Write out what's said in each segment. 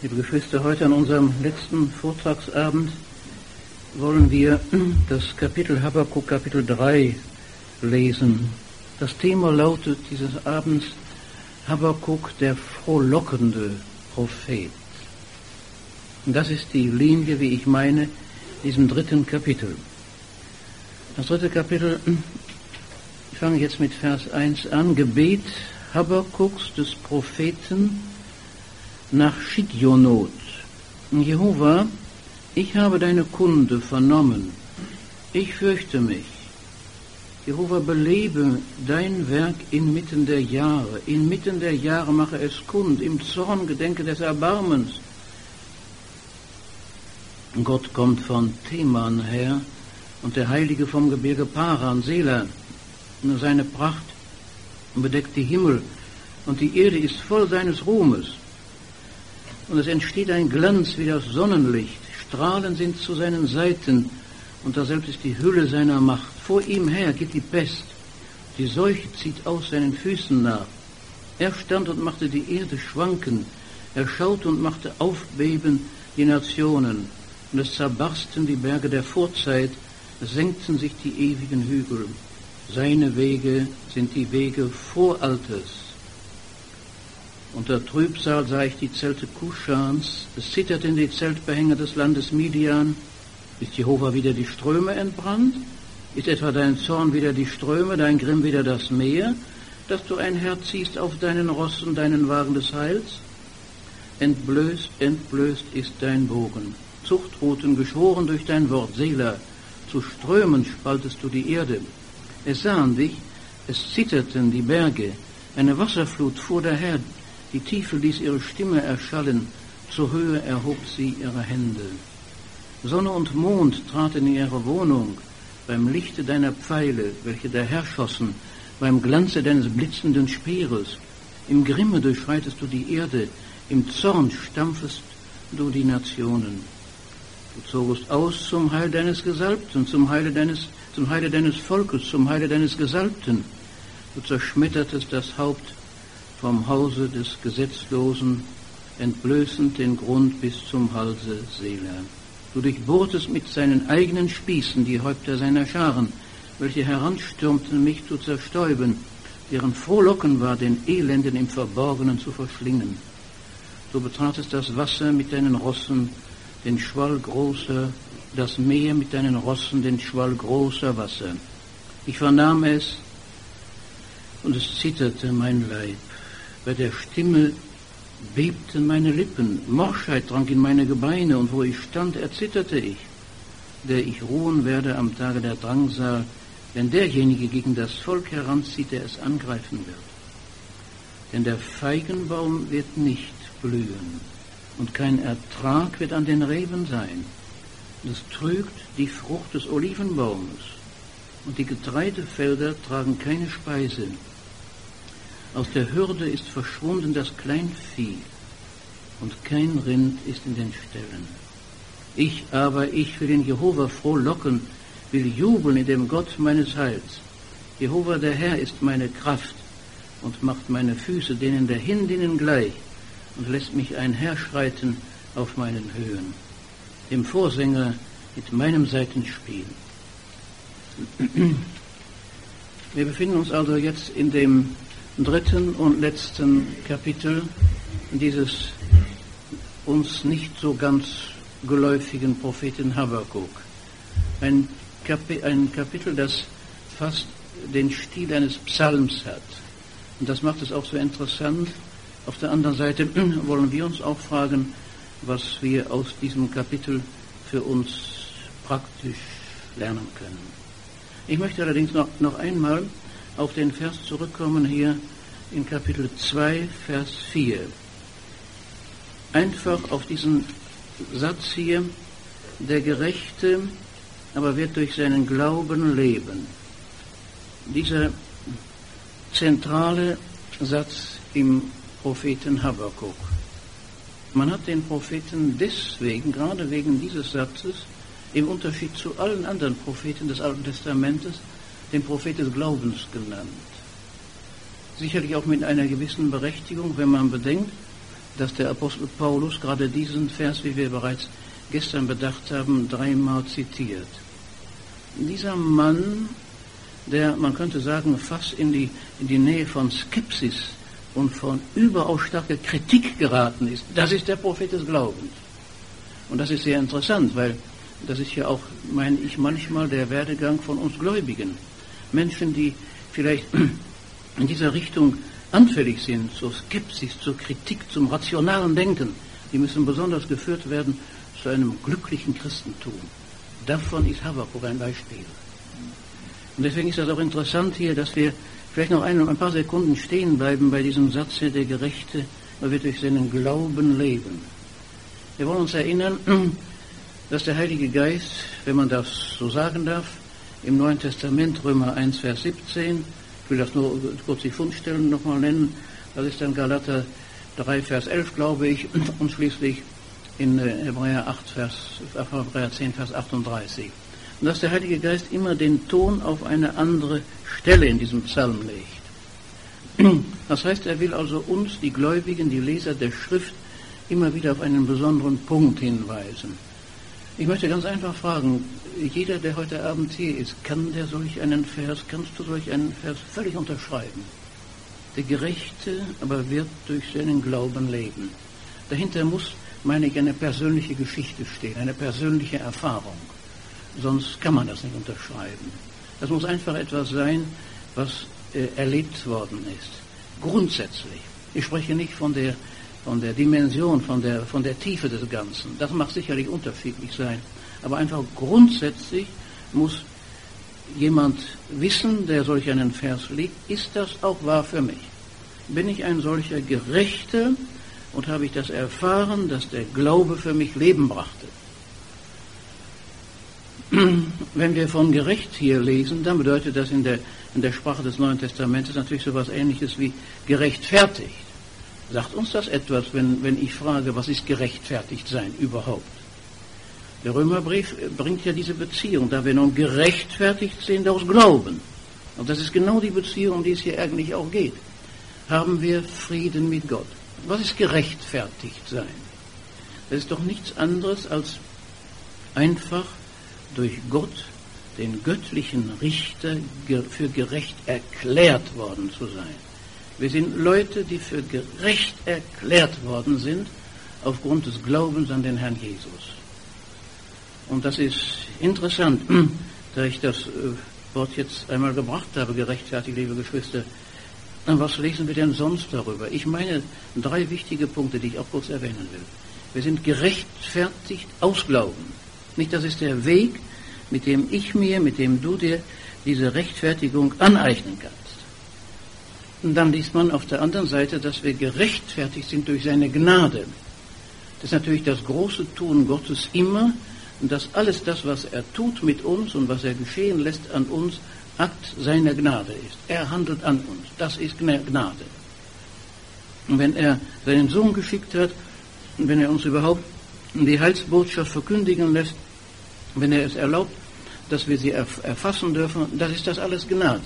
Liebe Geschwister, heute an unserem letzten Vortragsabend wollen wir das Kapitel Habakuk, Kapitel 3 lesen. Das Thema lautet dieses Abends Habakuk, der frohlockende Prophet. Und das ist die Linie, wie ich meine, diesem dritten Kapitel. Das dritte Kapitel, ich fange jetzt mit Vers 1 an, Gebet Habakuks des Propheten nach Schidionot. Jehova, ich habe deine Kunde vernommen, ich fürchte mich. Jehova, belebe dein Werk inmitten der Jahre mache es kund, im Zorn gedenke des Erbarmens. Gott kommt von Teman her und der Heilige vom Gebirge Paran, Sela. Seine Pracht bedeckt die Himmel und die Erde ist voll seines Ruhmes. Und es entsteht ein Glanz wie das Sonnenlicht, Strahlen sind zu seinen Seiten und daselbst ist die Hülle seiner Macht. Vor ihm her geht die Pest, die Seuche zieht aus seinen Füßen nach. Er stand und machte die Erde schwanken, er schaute und machte aufbeben die Nationen. Und es zerbarsten die Berge der Vorzeit, es senkten sich die ewigen Hügel. Seine Wege sind die Wege Voralters. Unter Trübsal sah ich die Zelte Kuschans, es zitterten die Zeltbehänge des Landes Midian. Ist Jehova wieder die Ströme entbrannt? Ist etwa dein Zorn wieder die Ströme, dein Grimm wieder das Meer, dass du einherziehst auf deinen Rossen, deinen Wagen des Heils? Entblößt, entblößt ist dein Bogen, Zuchtruten geschoren durch dein Wort, Sela, zu Strömen spaltest du die Erde. Es sahen dich, es zitterten die Berge, eine Wasserflut fuhr daher, die Tiefe ließ ihre Stimme erschallen, zur Höhe erhob sie ihre Hände. Sonne und Mond traten in ihre Wohnung, beim Lichte deiner Pfeile, welche daherschossen, beim Glanze deines blitzenden Speeres. Im Grimme durchschreitest du die Erde, im Zorn stampfest du die Nationen. Du zogest aus zum Heil deines Gesalbten, zum Heile deines Volkes, zum Heile deines Gesalbten. Du zerschmettertest das Haupt vom Hause des Gesetzlosen, entblößend den Grund bis zum Halse Sela. Du durchbohrtest mit seinen eigenen Spießen die Häupter seiner Scharen, welche heranstürmten, mich zu zerstäuben, deren Frohlocken war, den Elenden im Verborgenen zu verschlingen. Du betratest das Wasser mit deinen Rossen, den Schwall großer, das Meer mit deinen Rossen, den Schwall großer Wasser. Ich vernahm es, und es zitterte mein Leib. Bei der Stimme bebten meine Lippen, Morschheit drang in meine Gebeine, und wo ich stand, erzitterte ich, der ich ruhen werde am Tage der Drangsal, wenn derjenige gegen das Volk heranzieht, der es angreifen wird. Denn der Feigenbaum wird nicht blühen, und kein Ertrag wird an den Reben sein. Und es trügt die Frucht des Olivenbaumes, und die Getreidefelder tragen keine Speise. Aus der Hürde ist verschwunden das Kleinvieh, und kein Rind ist in den Ställen. Ich will den Jehova frohlocken, will jubeln in dem Gott meines Heils. Jehova der Herr ist meine Kraft und macht meine Füße denen der Hindinnen gleich und lässt mich einherschreiten auf meinen Höhen. Dem Vorsänger mit meinem Saitenspiel. Wir befinden uns also jetzt in dem dritten und letzten Kapitel dieses uns nicht so ganz geläufigen Propheten Habakuk. Ein Kapitel, das fast den Stil eines Psalms hat. Und das macht es auch so interessant. Auf der anderen Seite wollen wir uns auch fragen, was wir aus diesem Kapitel für uns praktisch lernen können. Ich möchte allerdings noch einmal auf den Vers zurückkommen hier in Kapitel 2, Vers 4. Einfach auf diesen Satz hier, der Gerechte aber wird durch seinen Glauben leben. Dieser zentrale Satz im Propheten Habakuk. Man hat den Propheten deswegen, gerade wegen dieses Satzes, im Unterschied zu allen anderen Propheten des Alten Testamentes, den Prophet des Glaubens genannt. Sicherlich auch mit einer gewissen Berechtigung, wenn man bedenkt, dass der Apostel Paulus gerade diesen Vers, wie wir bereits gestern bedacht haben, 3-mal zitiert. Dieser Mann, der, man könnte sagen, fast in die Nähe von Skepsis und von überaus starker Kritik geraten ist, das ist der Prophet des Glaubens. Und das ist sehr interessant, weil das ist ja auch, meine ich, manchmal der Werdegang von uns Gläubigen. Menschen, die vielleicht in dieser Richtung anfällig sind, zur Skepsis, zur Kritik, zum rationalen Denken, die müssen besonders geführt werden zu einem glücklichen Christentum. Davon ist Habakuk ein Beispiel. Und deswegen ist das auch interessant hier, dass wir vielleicht noch ein paar Sekunden stehen bleiben bei diesem Satz hier, der Gerechte wird durch seinen Glauben leben. Wir wollen uns erinnern, dass der Heilige Geist, wenn man das so sagen darf, im Neuen Testament, Römer 1, Vers 17, ich will das nur kurz die Fundstellen nochmal nennen, das ist dann Galater 3, Vers 11, glaube ich, und schließlich in Hebräer 10, Vers 38. Und dass der Heilige Geist immer den Ton auf eine andere Stelle in diesem Psalm legt. Das heißt, er will also uns, die Gläubigen, die Leser der Schrift, immer wieder auf einen besonderen Punkt hinweisen. Ich möchte ganz einfach fragen, jeder, der heute Abend hier ist, kannst du solch einen Vers völlig unterschreiben? Der Gerechte aber wird durch seinen Glauben leben. Dahinter muss, meine ich, eine persönliche Geschichte stehen, eine persönliche Erfahrung. Sonst kann man das nicht unterschreiben. Das muss einfach etwas sein, was erlebt worden ist. Grundsätzlich. Ich spreche nicht von der Dimension, von der Tiefe des Ganzen. Das mag sicherlich unterschiedlich sein. Aber einfach grundsätzlich muss jemand wissen, der solch einen Vers liest, ist das auch wahr für mich? Bin ich ein solcher Gerechter und habe ich das erfahren, dass der Glaube für mich Leben brachte? Wenn wir von gerecht hier lesen, dann bedeutet das in der Sprache des Neuen Testamentes natürlich so etwas Ähnliches wie gerechtfertigt. Sagt uns das etwas, wenn ich frage, was ist gerechtfertigt sein überhaupt? Der Römerbrief bringt ja diese Beziehung, da wir nun gerechtfertigt sind aus Glauben. Und das ist genau die Beziehung, um die es hier eigentlich auch geht. Haben wir Frieden mit Gott. Was ist gerechtfertigt sein? Das ist doch nichts anderes als einfach durch Gott, den göttlichen Richter, für gerecht erklärt worden zu sein. Wir sind Leute, die für gerecht erklärt worden sind, aufgrund des Glaubens an den Herrn Jesus. Und das ist interessant, da ich das Wort jetzt einmal gebracht habe, gerechtfertigt, liebe Geschwister. Was lesen wir denn sonst darüber? Ich meine 3 wichtige Punkte, die ich auch kurz erwähnen will. Wir sind gerechtfertigt aus Glauben. Nicht, das ist der Weg, mit dem du dir diese Rechtfertigung aneignen kannst. Und dann liest man auf der anderen Seite, dass wir gerechtfertigt sind durch seine Gnade. Das ist natürlich das große Tun Gottes immer, dass alles das, was er tut mit uns und was er geschehen lässt an uns, Akt seiner Gnade ist. Er handelt an uns. Das ist Gnade. Und wenn er seinen Sohn geschickt hat, und wenn er uns überhaupt die Heilsbotschaft verkündigen lässt, wenn er es erlaubt, dass wir sie erfassen dürfen, das ist das alles Gnade.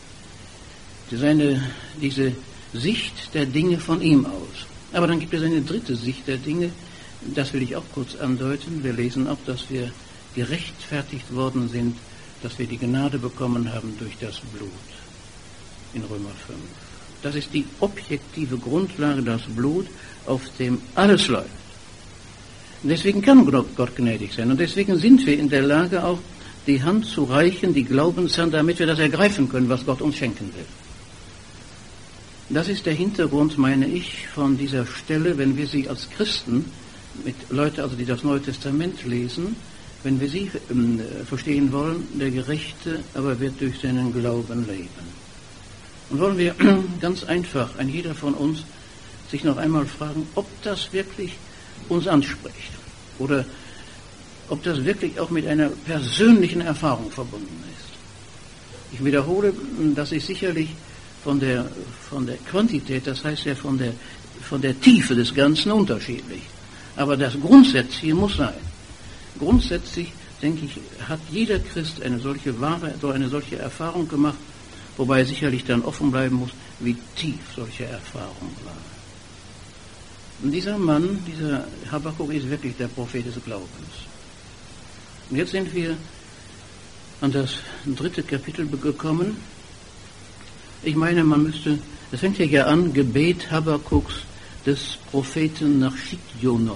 Diese Sicht der Dinge von ihm aus. Aber dann gibt es eine dritte Sicht der Dinge, das will ich auch kurz andeuten. Wir lesen auch, dass wir gerechtfertigt worden sind, dass wir die Gnade bekommen haben durch das Blut. In Römer 5. Das ist die objektive Grundlage, das Blut, auf dem alles läuft. Und deswegen kann Gott gnädig sein. Und deswegen sind wir in der Lage, auch die Hand zu reichen, die Glaubenshand, damit wir das ergreifen können, was Gott uns schenken will. Das ist der Hintergrund, meine ich, von dieser Stelle, wenn wir sie als Christen, mit Leuten, also die das Neue Testament lesen, wenn wir sie verstehen wollen, der Gerechte aber wird durch seinen Glauben leben. Und wollen wir ganz einfach, ein jeder von uns, sich noch einmal fragen, ob das wirklich uns anspricht oder ob das wirklich auch mit einer persönlichen Erfahrung verbunden ist. Ich wiederhole, das ist sicherlich von der Quantität, das heißt ja von der Tiefe des Ganzen unterschiedlich. Aber das Grundsätzliche muss sein. Grundsätzlich, denke ich, hat jeder Christ eine solche Erfahrung gemacht, wobei er sicherlich dann offen bleiben muss, wie tief solche Erfahrung war. Und dieser Mann, dieser Habakuk, ist wirklich der Prophet des Glaubens. Und jetzt sind wir an das 3. Kapitel gekommen. Ich meine, es fängt ja an, Gebet Habakuks des Propheten nach Schidjonot.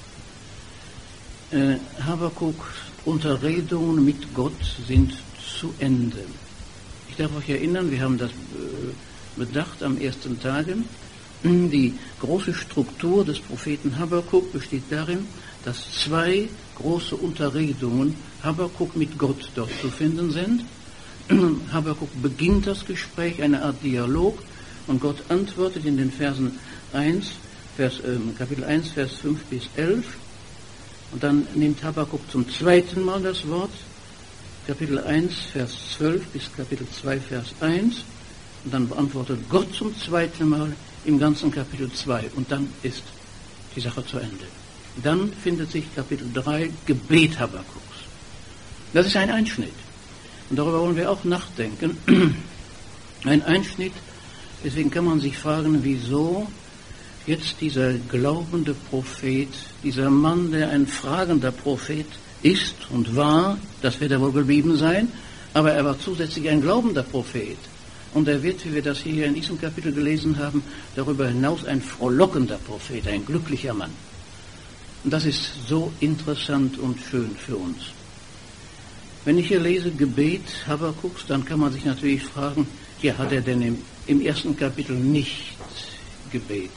Habakuks Unterredungen mit Gott sind zu Ende. Ich darf euch erinnern, wir haben das bedacht am ersten Tage. Die große Struktur des Propheten Habakuk besteht darin, dass 2 große Unterredungen Habakuk mit Gott dort zu finden sind. Habakuk beginnt das Gespräch, eine Art Dialog, und Gott antwortet in den Versen Kapitel 1, Vers 5 bis 11. Und dann nimmt Habakuk zum 2. Mal das Wort, Kapitel 1, Vers 12 bis Kapitel 2, Vers 1. Und dann beantwortet Gott zum 2. Mal im ganzen Kapitel 2. Und dann ist die Sache zu Ende. Dann findet sich Kapitel 3, Gebet Habakuks. Das ist ein Einschnitt. Und darüber wollen wir auch nachdenken. Ein Einschnitt, deswegen kann man sich fragen, wieso jetzt dieser glaubende Prophet, dieser Mann, der ein fragender Prophet ist und war, das wird er wohl geblieben sein, aber er war zusätzlich ein glaubender Prophet. Und er wird, wie wir das hier in diesem Kapitel gelesen haben, darüber hinaus ein frohlockender Prophet, ein glücklicher Mann. Und das ist so interessant und schön für uns. Wenn ich hier lese Gebet Habakuks, dann kann man sich natürlich fragen, ja, hat er denn im 1. Kapitel nicht gebetet?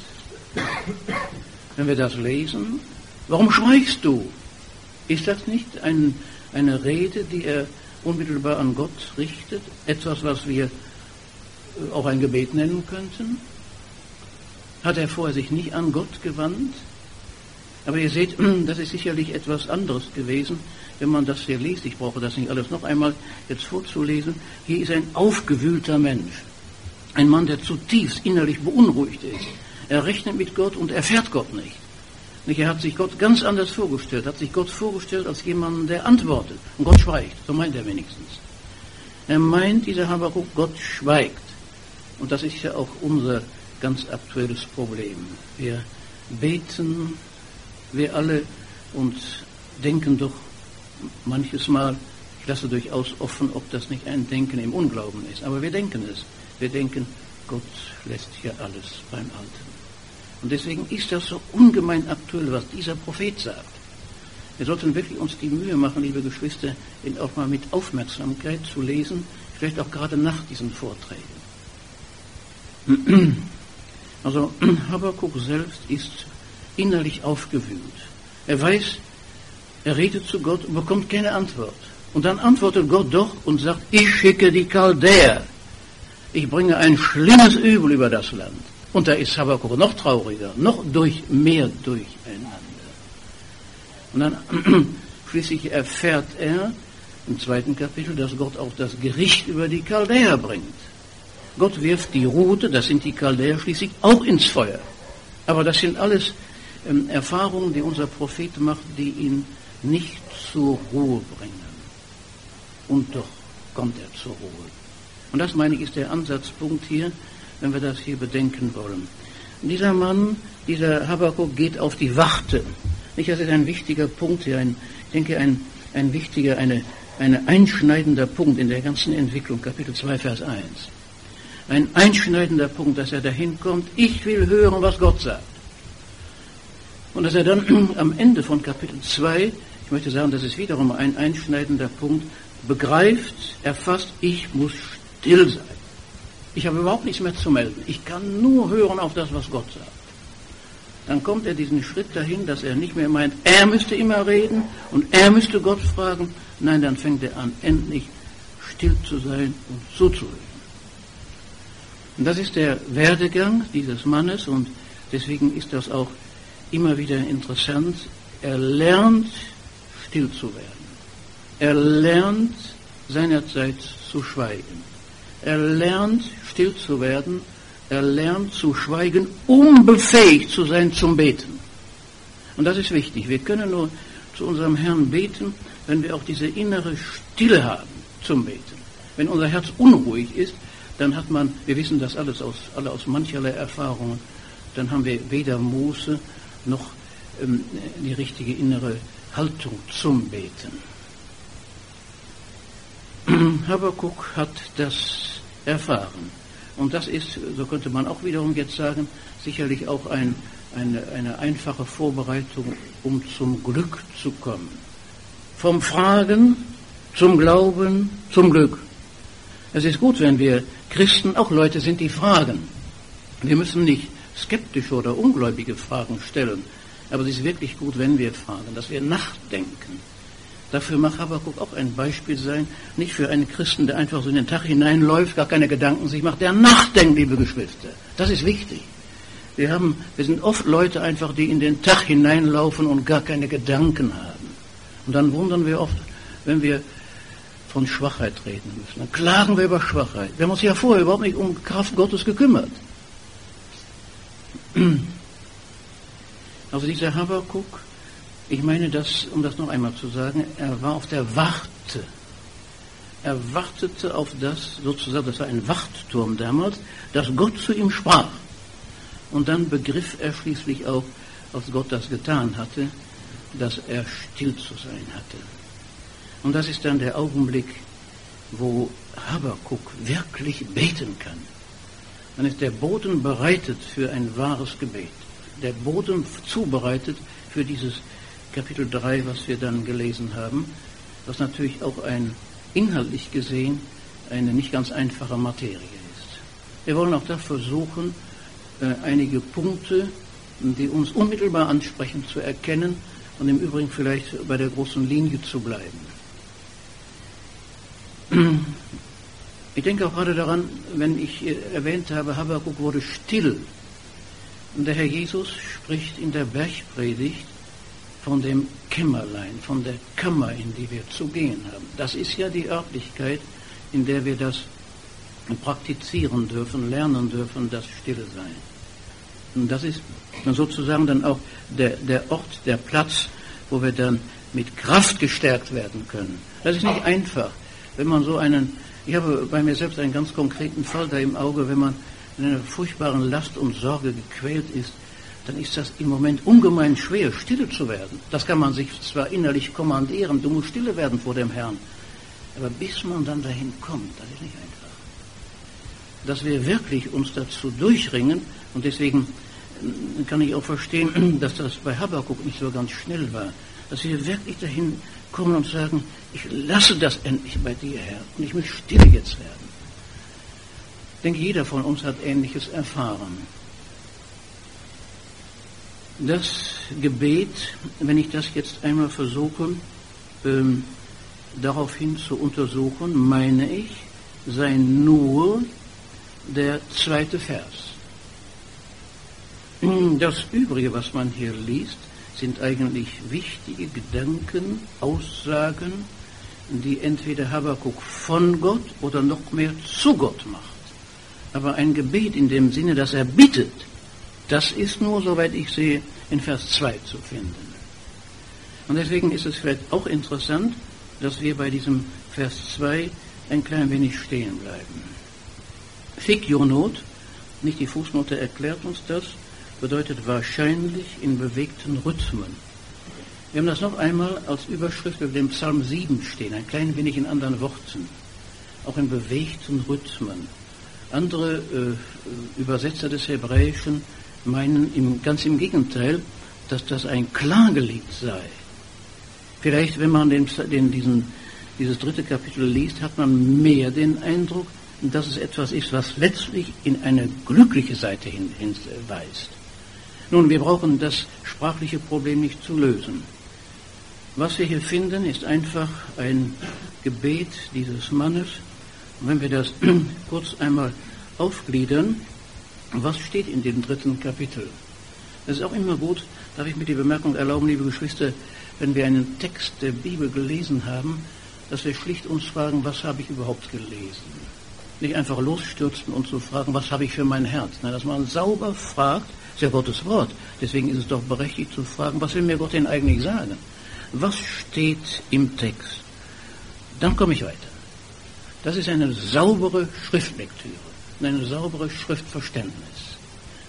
Wenn wir das lesen, warum schweigst du? Ist das nicht eine Rede, die er unmittelbar an Gott richtet? Etwas, was wir auch ein Gebet nennen könnten? Hat er vorher sich nicht an Gott gewandt? Aber ihr seht, das ist sicherlich etwas anderes gewesen, wenn man das hier liest. Ich brauche das nicht alles noch einmal jetzt vorzulesen. Hier ist ein aufgewühlter Mensch. Ein Mann, der zutiefst innerlich beunruhigt ist. Er rechnet mit Gott und erfährt Gott nicht. Er hat sich Gott ganz anders vorgestellt, hat sich Gott vorgestellt als jemand, der antwortet. Und Gott schweigt, so meint er wenigstens. Er meint, dieser Habakuk, Gott schweigt. Und das ist ja auch unser ganz aktuelles Problem. Wir beten, wir alle, und denken doch manches Mal, ich lasse durchaus offen, ob das nicht ein Denken im Unglauben ist. Aber wir denken es. Wir denken, Gott lässt hier alles beim Alten. Und deswegen ist das so ungemein aktuell, was dieser Prophet sagt. Wir sollten wirklich uns die Mühe machen, liebe Geschwister, ihn auch mal mit Aufmerksamkeit zu lesen, vielleicht auch gerade nach diesen Vorträgen. Also Habakuk selbst ist innerlich aufgewühlt. Er weiß, er redet zu Gott und bekommt keine Antwort. Und dann antwortet Gott doch und sagt, ich schicke die Chaldäer. Ich bringe ein schlimmes Übel über das Land. Und da ist Habakuk noch trauriger, noch mehr durcheinander. Und dann schließlich erfährt er im 2. Kapitel, dass Gott auch das Gericht über die Chaldäer bringt. Gott wirft die Rute, das sind die Chaldäer, schließlich auch ins Feuer. Aber das sind alles Erfahrungen, die unser Prophet macht, die ihn nicht zur Ruhe bringen. Und doch kommt er zur Ruhe. Und das, meine ich, ist der Ansatzpunkt hier, wenn wir das hier bedenken wollen. Dieser Mann, dieser Habakuk, geht auf die Warte. Nicht, das ist ein wichtiger Punkt hier, ich denke, ein wichtiger, ein einschneidender Punkt in der ganzen Entwicklung, Kapitel 2, Vers 1. Ein einschneidender Punkt, dass er dahin kommt, ich will hören, was Gott sagt. Und dass er dann am Ende von Kapitel 2, ich möchte sagen, das ist wiederum ein einschneidender Punkt, begreift, erfasst, ich muss still sein. Ich habe überhaupt nichts mehr zu melden. Ich kann nur hören auf das, was Gott sagt. Dann kommt er diesen Schritt dahin, dass er nicht mehr meint, er müsste immer reden und er müsste Gott fragen. Nein, dann fängt er an, endlich still zu sein und zuzuhören. Und das ist der Werdegang dieses Mannes, und deswegen ist das auch immer wieder interessant. Er lernt, still zu werden. Er lernt, seinerzeit zu schweigen. Er lernt, still zu werden. Er lernt zu schweigen, um befähigt zu sein zum Beten. Und das ist wichtig. Wir können nur zu unserem Herrn beten, wenn wir auch diese innere Stille haben zum Beten. Wenn unser Herz unruhig ist, dann hat man, wir wissen das alle aus mancherlei Erfahrungen, dann haben wir weder Muße noch die richtige innere Haltung zum Beten. Habakuk hat das erfahren. Und das ist, so könnte man auch wiederum jetzt sagen, sicherlich auch eine einfache Vorbereitung, um zum Glück zu kommen. Vom Fragen zum Glauben, zum Glück. Es ist gut, wenn wir Christen auch Leute sind, die fragen. Wir müssen nicht skeptische oder ungläubige Fragen stellen, aber es ist wirklich gut, wenn wir fragen, dass wir nachdenken. Dafür mag Habakuk auch ein Beispiel sein, nicht für einen Christen, der einfach so in den Tag hineinläuft, gar keine Gedanken sich macht, der nachdenkt, liebe Geschwister. Das ist wichtig. Wir sind oft Leute einfach, die in den Tag hineinlaufen und gar keine Gedanken haben. Und dann wundern wir oft, wenn wir von Schwachheit reden müssen. Dann klagen wir über Schwachheit. Wir haben uns ja vorher überhaupt nicht um Kraft Gottes gekümmert. Also dieser Habakuk, ich meine das, um das noch einmal zu sagen, er war auf der Warte. Er wartete auf das, sozusagen, das war ein Wachturm damals, dass Gott zu ihm sprach. Und dann begriff er schließlich auch, als Gott das getan hatte, dass er still zu sein hatte. Und das ist dann der Augenblick, wo Habakuk wirklich beten kann. Dann ist der Boden bereitet für ein wahres Gebet. Der Boden zubereitet für dieses Kapitel 3, was wir dann gelesen haben, was natürlich auch inhaltlich gesehen eine nicht ganz einfache Materie ist. Wir wollen auch da versuchen, einige Punkte, die uns unmittelbar ansprechen, zu erkennen und im Übrigen vielleicht bei der großen Linie zu bleiben. Ich denke auch gerade daran, wenn ich erwähnt habe, Habakuk wurde still. Und der Herr Jesus spricht in der Bergpredigt von dem Kämmerlein, von der Kammer, in die wir zu gehen haben. Das ist ja die Örtlichkeit, in der wir das praktizieren dürfen, lernen dürfen, das Stille sein. Und das ist sozusagen dann auch der Ort, der Platz, wo wir dann mit Kraft gestärkt werden können. Das ist nicht einfach, wenn man ich habe bei mir selbst einen ganz konkreten Fall da im Auge, wenn man in einer furchtbaren Last und Sorge gequält ist, dann ist das im Moment ungemein schwer, stille zu werden. Das kann man sich zwar innerlich kommandieren, du musst stille werden vor dem Herrn, aber bis man dann dahin kommt, das ist nicht einfach. Dass wir wirklich uns dazu durchringen, und deswegen kann ich auch verstehen, dass das bei Habakuk nicht so ganz schnell war, dass wir wirklich dahin kommen und sagen, ich lasse das endlich bei dir, Herr, und ich will still jetzt werden. Ich denke, jeder von uns hat Ähnliches erfahren. Das Gebet, wenn ich das jetzt einmal versuche, daraufhin zu untersuchen, meine ich, sei nur der 2. Vers. Das Übrige, was man hier liest, sind eigentlich wichtige Gedanken, Aussagen, die entweder Habakuk von Gott oder noch mehr zu Gott macht. Aber ein Gebet in dem Sinne, dass er bittet, das ist nur, soweit ich sehe, in Vers 2 zu finden. Und deswegen ist es vielleicht auch interessant, dass wir bei diesem Vers 2 ein klein wenig stehen bleiben. Fikionot, nicht die Fußnote erklärt uns das, bedeutet wahrscheinlich in bewegten Rhythmen. Wir haben das noch einmal als Überschrift über dem Psalm 7 stehen, ein klein wenig in anderen Worten, auch in bewegten Rhythmen. Andere Übersetzer des Hebräischen meinen ganz im Gegenteil, dass das ein Klagelied sei. Vielleicht, wenn man dieses 3. Kapitel liest, hat man mehr den Eindruck, dass es etwas ist, was letztlich in eine glückliche Seite hinweist. Nun, wir brauchen das sprachliche Problem nicht zu lösen. Was wir hier finden, ist einfach ein Gebet dieses Mannes. Und wenn wir das kurz einmal aufgliedern, was steht in dem 3. Kapitel? Es ist auch immer gut, darf ich mir die Bemerkung erlauben, liebe Geschwister, wenn wir einen Text der Bibel gelesen haben, dass wir schlicht uns fragen, was habe ich überhaupt gelesen? Nicht einfach losstürzen und zu fragen, was habe ich für mein Herz? Nein, dass man sauber fragt, ist ja Gottes Wort. Deswegen ist es doch berechtigt zu fragen, was will mir Gott denn eigentlich sagen? Was steht im Text? Dann komme ich weiter. Das ist eine saubere Schriftlektüre und eine saubere Schriftverständnis.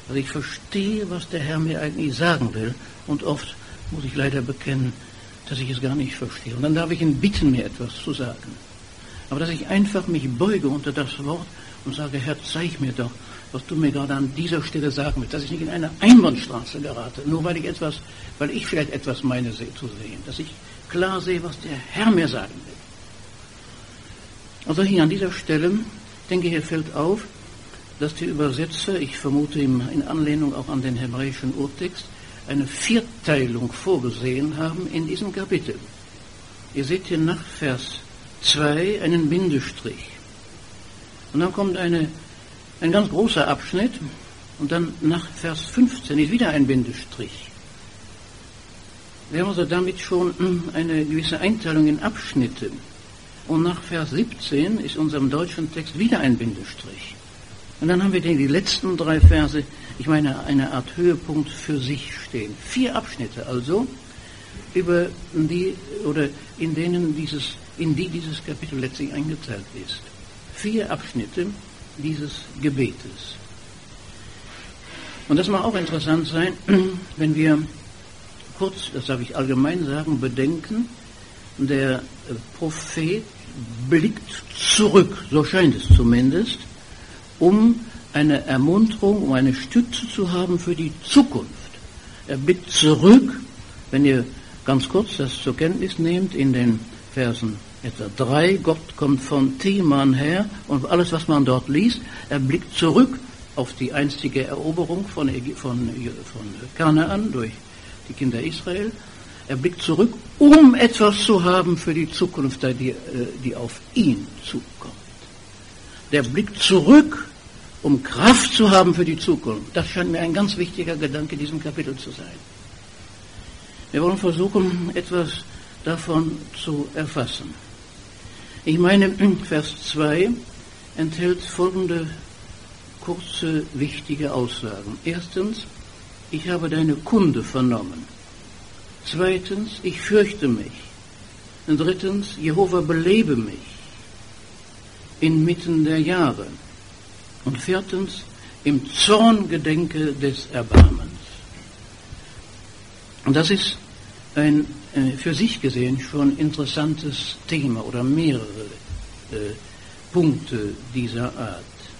Also ich verstehe, was der Herr mir eigentlich sagen will. Und oft muss ich leider bekennen, dass ich es gar nicht verstehe. Und dann darf ich ihn bitten, mir etwas zu sagen. Aber dass ich einfach mich beuge unter das Wort und sage, Herr, zeig mir doch, was du mir gerade an dieser Stelle sagen willst. Dass ich nicht in eine Einbahnstraße gerate, nur weil ich vielleicht etwas meine zu sehen. Dass ich klar sehe, was der Herr mir sagen will. Also hier an dieser Stelle, denke ich, hier fällt auf, dass die Übersetzer, ich vermute in Anlehnung auch an den hebräischen Urtext, eine Vierteilung vorgesehen haben in diesem Kapitel. Ihr seht hier nach Vers 2 einen Bindestrich. Und dann kommt ein ganz großer Abschnitt und dann nach Vers 15 ist wieder ein Bindestrich. Wir haben also damit schon eine gewisse Einteilung in Abschnitte. Und nach Vers 17 ist in unserem deutschen Text wieder ein Bindestrich. Und dann haben wir die letzten 3 Verse, ich meine, eine Art Höhepunkt für sich stehen. 4 Abschnitte also, in die dieses Kapitel letztlich eingeteilt ist. 4 Abschnitte dieses Gebetes. Und das mag auch interessant sein, wenn wir kurz, das darf ich allgemein sagen, bedenken, der Prophet blickt zurück, so scheint es zumindest, um eine Ermunterung, um eine Stütze zu haben für die Zukunft. Er blickt zurück, wenn ihr ganz kurz das zur Kenntnis nehmt, in den Versen etwa 3, Gott kommt von Teman her und alles, was man dort liest, er blickt zurück auf die einstige Eroberung von Kanaan durch die Kinder Israel. Er blickt zurück, um etwas zu haben für die Zukunft, die auf ihn zukommt. Der blickt zurück, um Kraft zu haben für die Zukunft. Das scheint mir ein ganz wichtiger Gedanke in diesem Kapitel zu sein. Wir wollen versuchen, etwas davon zu erfassen. Ich meine, Vers 2 enthält folgende kurze, wichtige Aussagen. Erstens, ich habe deine Kunde vernommen. Zweitens, ich fürchte mich. Und drittens, Jehova belebe mich inmitten der Jahre. Und viertens, im Zorn gedenke des Erbarmens. Und das ist ein für sich gesehen schon interessantes Thema oder mehrere Punkte dieser Art.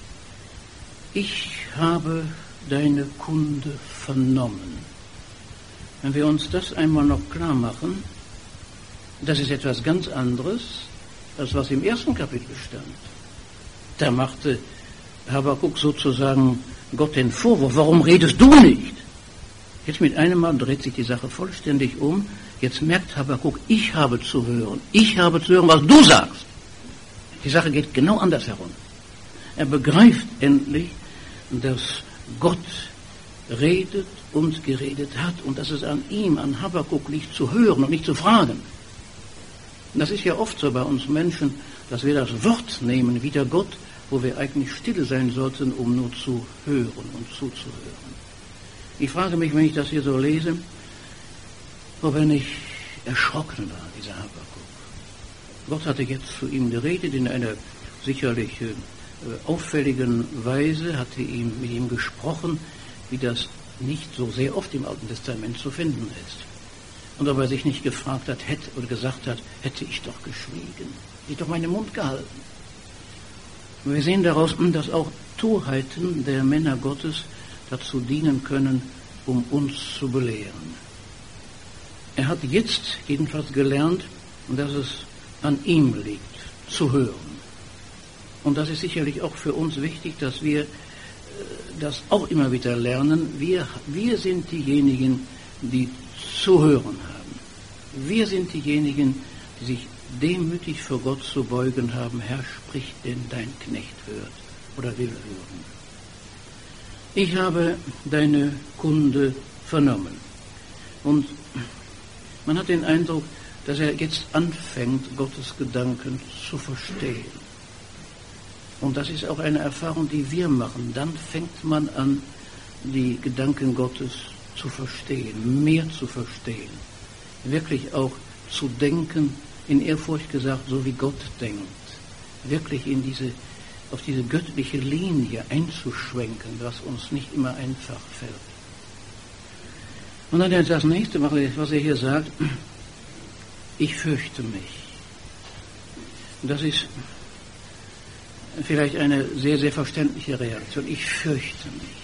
Ich habe deine Kunde vernommen. Wenn wir uns das einmal noch klar machen, das ist etwas ganz anderes, als was im ersten Kapitel stand. Da machte Habakuk sozusagen Gott den Vorwurf, warum redest du nicht? Jetzt mit einem Mal dreht sich die Sache vollständig um. Jetzt merkt Habakuk, ich habe zu hören, was du sagst. Die Sache geht genau andersherum. Er begreift endlich, dass Gott redet und geredet hat und dass es an ihm, an Habakuk liegt, zu hören und nicht zu fragen. Und das ist ja oft so bei uns Menschen, dass wir das Wort nehmen, wie der Gott, wo wir eigentlich stille sein sollten, um nur zu hören und zuzuhören. Ich frage mich, wenn ich das hier so lese, worin ich erschrocken war, dieser Habakuk. Gott hatte jetzt zu ihm geredet in einer sicherlich auffälligen Weise, hatte mit ihm gesprochen, wie das nicht so sehr oft im Alten Testament zu finden ist. Und ob er sich nicht gefragt hat, gesagt hat, hätte ich doch geschwiegen, hätte ich doch meinen Mund gehalten. Und wir sehen daraus, dass auch Torheiten der Männer Gottes dazu dienen können, um uns zu belehren. Er hat jetzt jedenfalls gelernt, dass es an ihm liegt, zu hören. Und das ist sicherlich auch für uns wichtig, dass wir das auch immer wieder lernen. Wir sind diejenigen, die zu hören haben. Wir sind diejenigen, die sich demütig vor Gott zu beugen haben. Herr, sprich, denn dein Knecht hört oder will hören. Ich habe deine Kunde vernommen. Und man hat den Eindruck, dass er jetzt anfängt, Gottes Gedanken zu verstehen. Und das ist auch eine Erfahrung, die wir machen. Dann fängt man an, die Gedanken Gottes zu verstehen, mehr zu verstehen. Wirklich auch zu denken, in Ehrfurcht gesagt, so wie Gott denkt. Wirklich in diese auf diese göttliche Linie einzuschwenken, was uns nicht immer einfach fällt. Und dann das nächste, was er hier sagt, ich fürchte mich. Das ist vielleicht eine sehr, sehr verständliche Reaktion. Ich fürchte mich.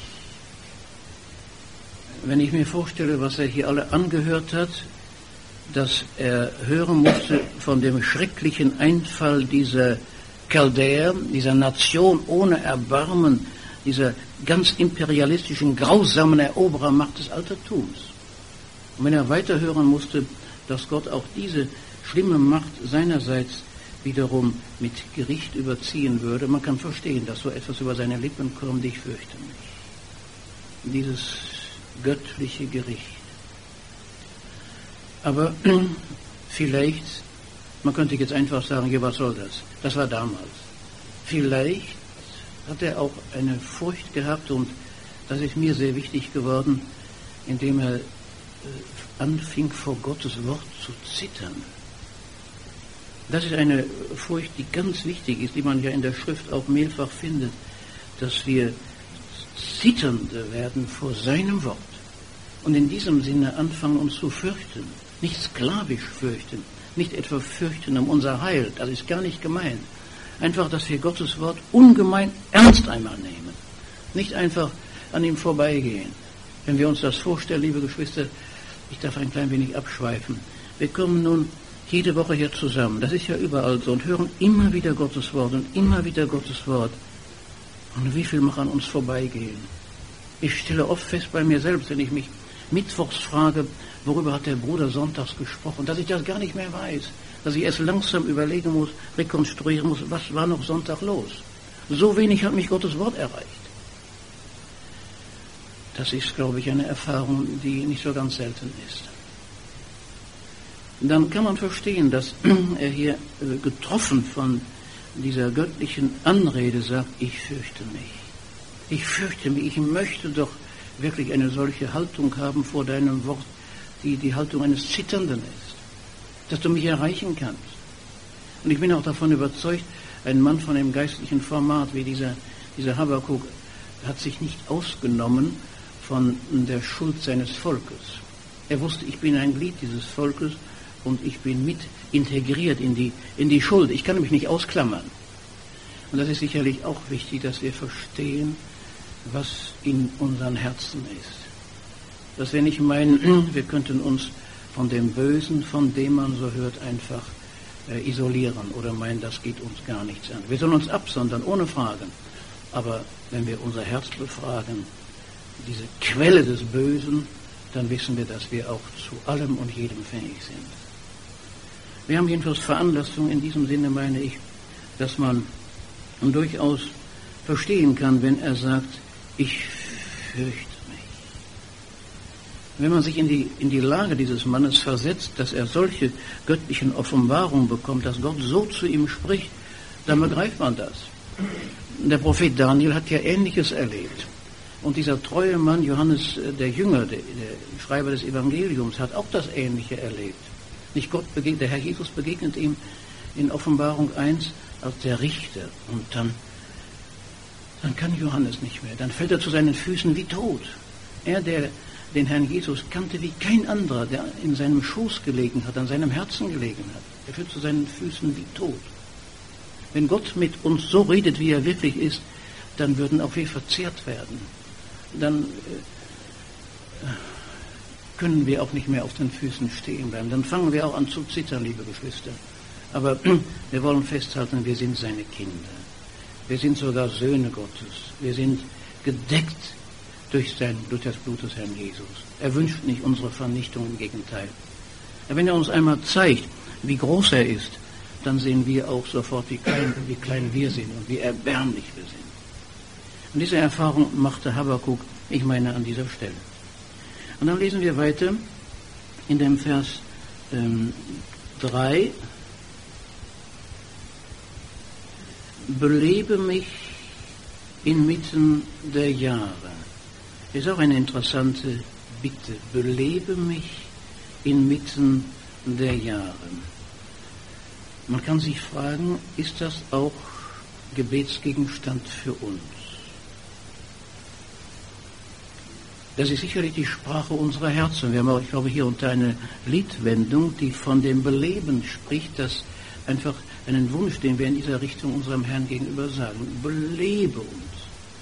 Wenn ich mir vorstelle, was er hier alle angehört hat, dass er hören musste von dem schrecklichen Einfall dieser Chaldäer, dieser Nation ohne Erbarmen, dieser ganz imperialistischen, grausamen Eroberermacht des Altertums. Und wenn er weiterhören musste, dass Gott auch diese schlimme Macht seinerseits wiederum mit Gericht überziehen würde, man kann verstehen, dass so etwas über seine Lippen kommt, ich fürchte mich. Dieses göttliche Gericht. Aber vielleicht, man könnte jetzt einfach sagen, ja, was soll das? Das war damals. Vielleicht hat er auch eine Furcht gehabt, und das ist mir sehr wichtig geworden, indem er anfing, vor Gottes Wort zu zittern. Das ist eine Furcht, die ganz wichtig ist, die man ja in der Schrift auch mehrfach findet, dass wir Zitternde werden vor seinem Wort und in diesem Sinne anfangen, uns zu fürchten. Nicht sklavisch fürchten, nicht etwa fürchten um unser Heil, das ist gar nicht gemeint. Einfach, dass wir Gottes Wort ungemein ernst einmal nehmen, nicht einfach an ihm vorbeigehen. Wenn wir uns das vorstellen, liebe Geschwister, ich darf ein klein wenig abschweifen. Wir kommen nun jede Woche hier zusammen, das ist ja überall so, und hören immer wieder Gottes Wort und immer wieder Gottes Wort. Und wie viel mag an uns vorbeigehen? Ich stelle oft fest bei mir selbst, wenn ich mich mittwochs frage, worüber hat der Bruder sonntags gesprochen, dass ich das gar nicht mehr weiß, dass ich erst langsam überlegen muss, rekonstruieren muss, was war noch Sonntag los. So wenig hat mich Gottes Wort erreicht. Das ist, glaube ich, eine Erfahrung, die nicht so ganz selten ist. Dann kann man verstehen, dass er hier getroffen von dieser göttlichen Anrede sagt, ich fürchte mich. Ich fürchte mich, ich möchte doch wirklich eine solche Haltung haben vor deinem Wort, die die Haltung eines Zitternden ist, dass du mich erreichen kannst. Und ich bin auch davon überzeugt, ein Mann von dem geistlichen Format wie dieser Habakuk hat sich nicht ausgenommen von der Schuld seines Volkes. Er wusste, ich bin ein Glied dieses Volkes und ich bin mit integriert in die Schuld. Ich kann mich nicht ausklammern. Und das ist sicherlich auch wichtig, dass wir verstehen, was in unseren Herzen ist. Dass wir nicht meinen, wir könnten uns von dem Bösen, von dem man so hört, einfach isolieren oder meinen, das geht uns gar nichts an. Wir sollen uns absondern, ohne Fragen. Aber wenn wir unser Herz befragen, diese Quelle des Bösen, dann wissen wir, dass wir auch zu allem und jedem fähig sind. Wir haben jedenfalls Veranlassung, in diesem Sinne meine ich, dass man durchaus verstehen kann, wenn er sagt, ich fürchte mich. Wenn man sich in die Lage dieses Mannes versetzt, dass er solche göttlichen Offenbarungen bekommt, dass Gott so zu ihm spricht, dann begreift man das. Der Prophet Daniel hat ja Ähnliches erlebt. Und dieser treue Mann, Johannes der Jünger, der Schreiber des Evangeliums, hat auch das Ähnliche erlebt. Nicht der Herr Jesus begegnet ihm in Offenbarung 1 als der Richter. Und dann kann Johannes nicht mehr. Dann fällt er zu seinen Füßen wie tot. Er, der den Herrn Jesus kannte wie kein anderer, der in seinem Schoß gelegen hat, an seinem Herzen gelegen hat. Er fällt zu seinen Füßen wie tot. Wenn Gott mit uns so redet, wie er wirklich ist, dann würden auch wir verzehrt werden. Dann können wir auch nicht mehr auf den Füßen stehen bleiben. Dann fangen wir auch an zu zittern, liebe Geschwister. Aber wir wollen festhalten, wir sind seine Kinder. Wir sind sogar Söhne Gottes. Wir sind gedeckt durch das Blut des Herrn Jesus. Er wünscht nicht unsere Vernichtung, im Gegenteil. Wenn er uns einmal zeigt, wie groß er ist, dann sehen wir auch sofort, wie klein wir sind und wie erbärmlich wir sind. Und diese Erfahrung machte Habakuk, ich meine, an dieser Stelle. Und dann lesen wir weiter in dem Vers 3. Belebe mich inmitten der Jahre. Das ist auch eine interessante Bitte. Belebe mich inmitten der Jahre. Man kann sich fragen, ist das auch Gebetsgegenstand für uns. Das ist sicherlich die Sprache unserer Herzen. Wir haben auch, ich glaube, hier unter eine Liedwendung, die von dem Beleben spricht, das einfach einen Wunsch, den wir in dieser Richtung unserem Herrn gegenüber sagen. Belebe uns.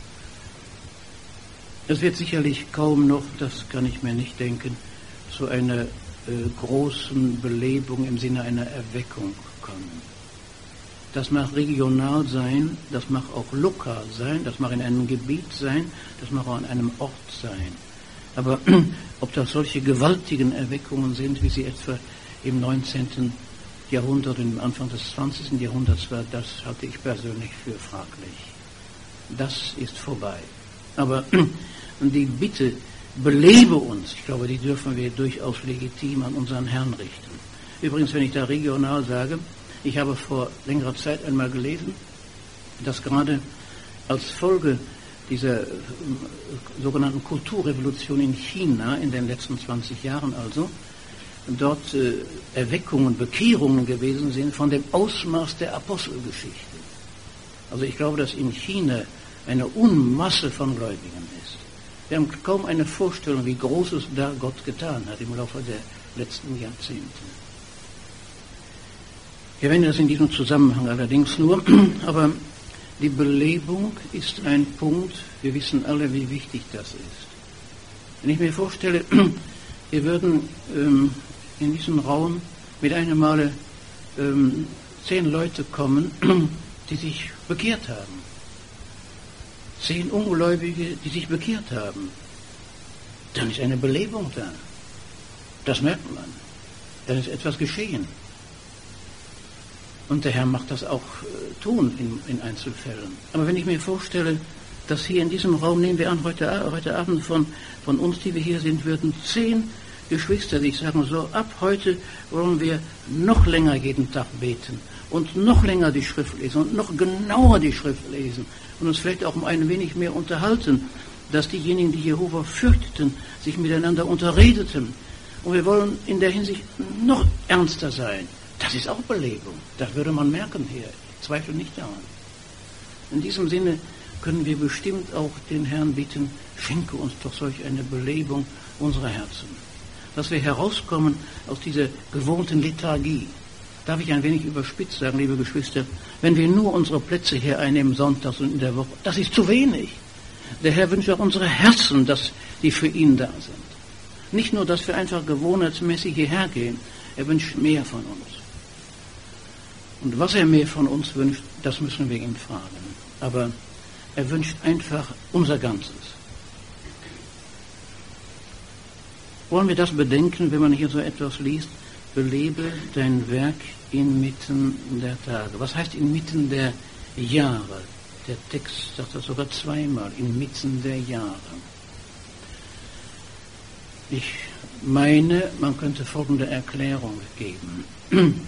Es wird sicherlich kaum noch, das kann ich mir nicht denken, zu einer großen Belebung im Sinne einer Erweckung kommen. Das mag regional sein, das mag auch lokal sein, das mag in einem Gebiet sein, das mag auch an einem Ort sein. Aber ob das solche gewaltigen Erweckungen sind, wie sie etwa im 19. Jahrhundert und im Anfang des 20. Jahrhunderts war, das halte ich persönlich für fraglich. Das ist vorbei. Aber die Bitte, belebe uns, ich glaube, die dürfen wir durchaus legitim an unseren Herrn richten. Übrigens, wenn ich da regional sage, ich habe vor längerer Zeit einmal gelesen, dass gerade als Folge dieser sogenannten Kulturrevolution in China in den letzten 20 Jahren also, dort Erweckungen, Bekehrungen gewesen sind von dem Ausmaß der Apostelgeschichte. Also ich glaube, dass in China eine Unmasse von Gläubigen ist. Wir haben kaum eine Vorstellung, wie Großes da Gott getan hat im Laufe der letzten Jahrzehnte. Ich erwähne das in diesem Zusammenhang allerdings nur, aber die Belebung ist ein Punkt, wir wissen alle, wie wichtig das ist. Wenn ich mir vorstelle, wir würden in diesem Raum mit einem Male 10 Leute kommen, die sich bekehrt haben. 10 Ungläubige, die sich bekehrt haben. Dann ist eine Belebung da. Das merkt man. Dann ist etwas geschehen. Und der Herr macht das auch tun in Einzelfällen. Aber wenn ich mir vorstelle, dass hier in diesem Raum, nehmen wir an, heute Abend von uns, die wir hier sind, würden 10 Geschwister, die sagen so, ab heute wollen wir noch länger jeden Tag beten und noch länger die Schrift lesen und noch genauer die Schrift lesen und uns vielleicht auch ein wenig mehr unterhalten, dass diejenigen, die Jehova fürchteten, sich miteinander unterredeten. Und wir wollen in der Hinsicht noch ernster sein. Das ist auch Belebung. Das würde man merken hier. Ich zweifle nicht daran. In diesem Sinne können wir bestimmt auch den Herrn bitten, schenke uns doch solch eine Belebung unserer Herzen. Dass wir herauskommen aus dieser gewohnten Lethargie. Darf ich ein wenig überspitzt sagen, liebe Geschwister, wenn wir nur unsere Plätze hier einnehmen, sonntags und in der Woche, das ist zu wenig. Der Herr wünscht auch unsere Herzen, dass die für ihn da sind. Nicht nur, dass wir einfach gewohnheitsmäßig hierher gehen, er wünscht mehr von uns. Und was er mehr von uns wünscht, das müssen wir ihn fragen. Aber er wünscht einfach unser Ganzes. Wollen wir das bedenken, wenn man hier so etwas liest? Belebe dein Werk inmitten der Tage. Was heißt inmitten der Jahre? Der Text sagt das sogar zweimal, inmitten der Jahre. Ich meine, man könnte folgende Erklärung geben.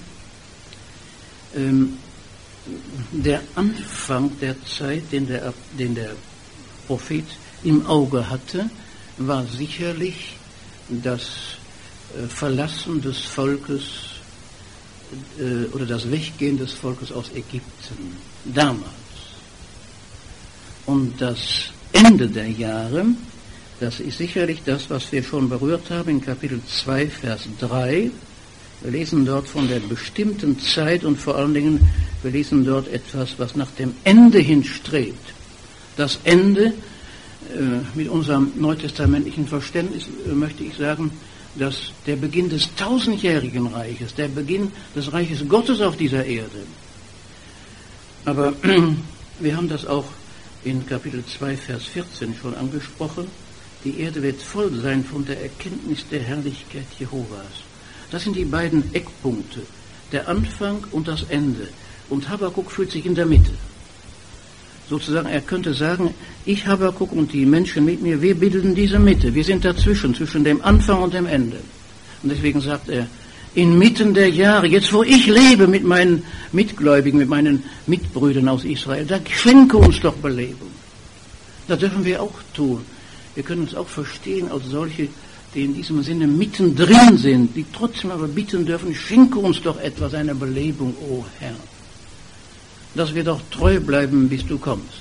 Der Anfang der Zeit, den der Prophet im Auge hatte, war sicherlich das Verlassen des Volkes oder das Weggehen des Volkes aus Ägypten damals. Und das Ende der Jahre, das ist sicherlich das, was wir schon berührt haben in Kapitel 2, Vers 3. Wir lesen dort von der bestimmten Zeit und vor allen Dingen, wir lesen dort etwas, was nach dem Ende hin strebt. Das Ende, mit unserem neutestamentlichen Verständnis möchte ich sagen, dass der Beginn des 1000-jährigen Reiches, der Beginn des Reiches Gottes auf dieser Erde. Aber wir haben das auch in Kapitel 2, Vers 14 schon angesprochen. Die Erde wird voll sein von der Erkenntnis der Herrlichkeit Jehovas. Das sind die beiden Eckpunkte, der Anfang und das Ende. Und Habakuk fühlt sich in der Mitte. Sozusagen, er könnte sagen, ich, Habakuk und die Menschen mit mir, wir bilden diese Mitte. Wir sind dazwischen, zwischen dem Anfang und dem Ende. Und deswegen sagt er, inmitten der Jahre, jetzt wo ich lebe mit meinen Mitgläubigen, mit meinen Mitbrüdern aus Israel, da schenke uns doch Belebung. Das dürfen wir auch tun. Wir können uns auch verstehen als solche, die in diesem Sinne mittendrin sind, die trotzdem aber bitten dürfen, schenke uns doch etwas, eine Belebung, o Herr. dass wir doch treu bleiben, bis du kommst.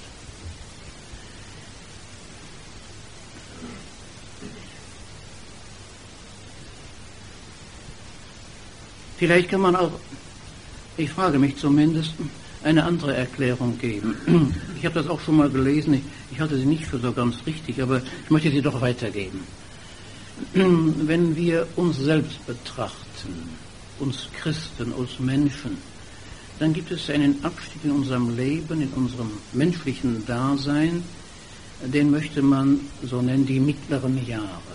Vielleicht kann man auch, ich frage mich zumindest, eine andere Erklärung geben. Ich habe das auch schon mal gelesen, ich halte sie nicht für so ganz richtig, aber ich möchte sie doch weitergeben. Wenn wir uns selbst betrachten, uns Christen, uns Menschen, dann gibt es einen Abschnitt in unserem Leben, in unserem menschlichen Dasein, den möchte man so nennen, die mittleren Jahre.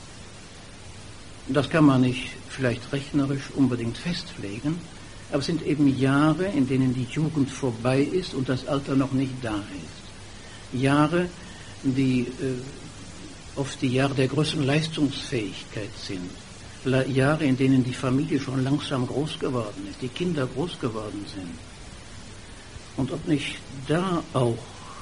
Das kann man nicht vielleicht rechnerisch unbedingt festlegen, aber es sind eben Jahre, in denen die Jugend vorbei ist und das Alter noch nicht da ist. Jahre, die oft die Jahre der größten Leistungsfähigkeit sind. Jahre, in denen die Familie schon langsam groß geworden ist, die Kinder groß geworden sind. Und ob nicht da auch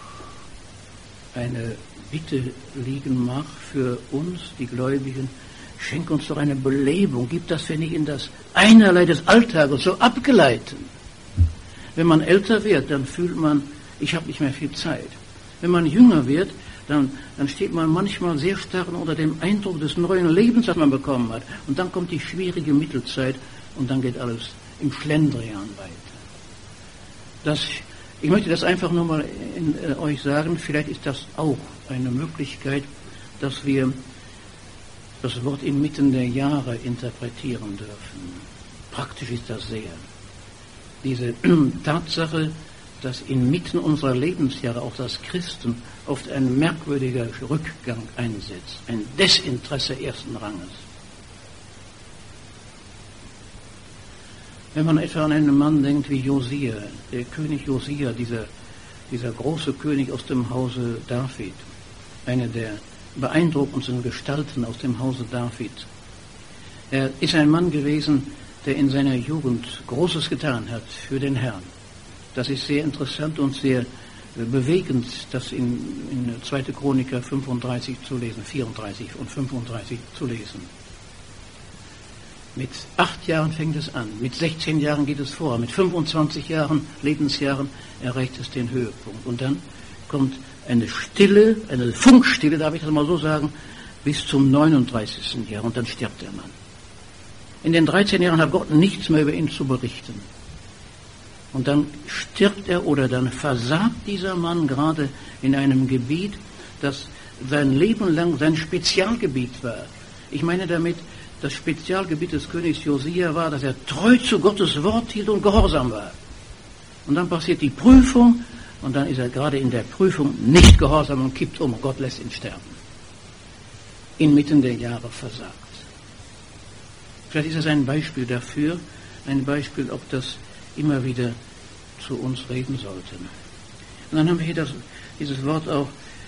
eine Bitte liegen mag für uns, die Gläubigen, schenk uns doch eine Belebung, gib das wir nicht in das Einerlei des Alltages so abgleiten. Wenn man älter wird, dann fühlt man, ich habe nicht mehr viel Zeit. Wenn man jünger wird, dann steht man manchmal sehr stark unter dem Eindruck des neuen Lebens, das man bekommen hat. Und dann kommt die schwierige Mittelzeit und dann geht alles im Schlendrian weiter. Ich möchte das einfach nur mal euch sagen, vielleicht ist das auch eine Möglichkeit, dass wir das Wort inmitten der Jahre interpretieren dürfen. Praktisch ist das sehr. Diese Tatsache, dass inmitten unserer Lebensjahre auch das Christen oft ein merkwürdiger Rückgang einsetzt, ein Desinteresse ersten Ranges. Wenn man etwa an einen Mann denkt wie Josia, der König Josia, dieser große König aus dem Hause David, eine der beeindruckendsten Gestalten aus dem Hause David. Er ist ein Mann gewesen, der in seiner Jugend Großes getan hat für den Herrn. Das ist sehr interessant und sehr bewegend, das in 2. Chroniker 35 zu lesen, 34 und 35 zu lesen. Mit 8 Jahren fängt es an, mit 16 Jahren geht es vor, mit 25 Lebensjahren erreicht es den Höhepunkt. Und dann kommt eine Stille, eine Funkstille, darf ich das mal so sagen, bis zum 39. Jahr und dann stirbt der Mann. In den 13 Jahren hat Gott nichts mehr über ihn zu berichten. Und dann stirbt er oder dann versagt dieser Mann gerade in einem Gebiet, das sein Leben lang sein Spezialgebiet war. Ich meine damit, das Spezialgebiet des Königs Josia war, dass er treu zu Gottes Wort hielt und gehorsam war. Und dann passiert die Prüfung und dann ist er gerade in der Prüfung nicht gehorsam und kippt um. Gott lässt ihn sterben. Inmitten der Jahre versagt. Vielleicht ist das ein Beispiel dafür, ein Beispiel, ob das immer wieder zu uns reden sollte. Und dann haben wir hier dieses Wort auch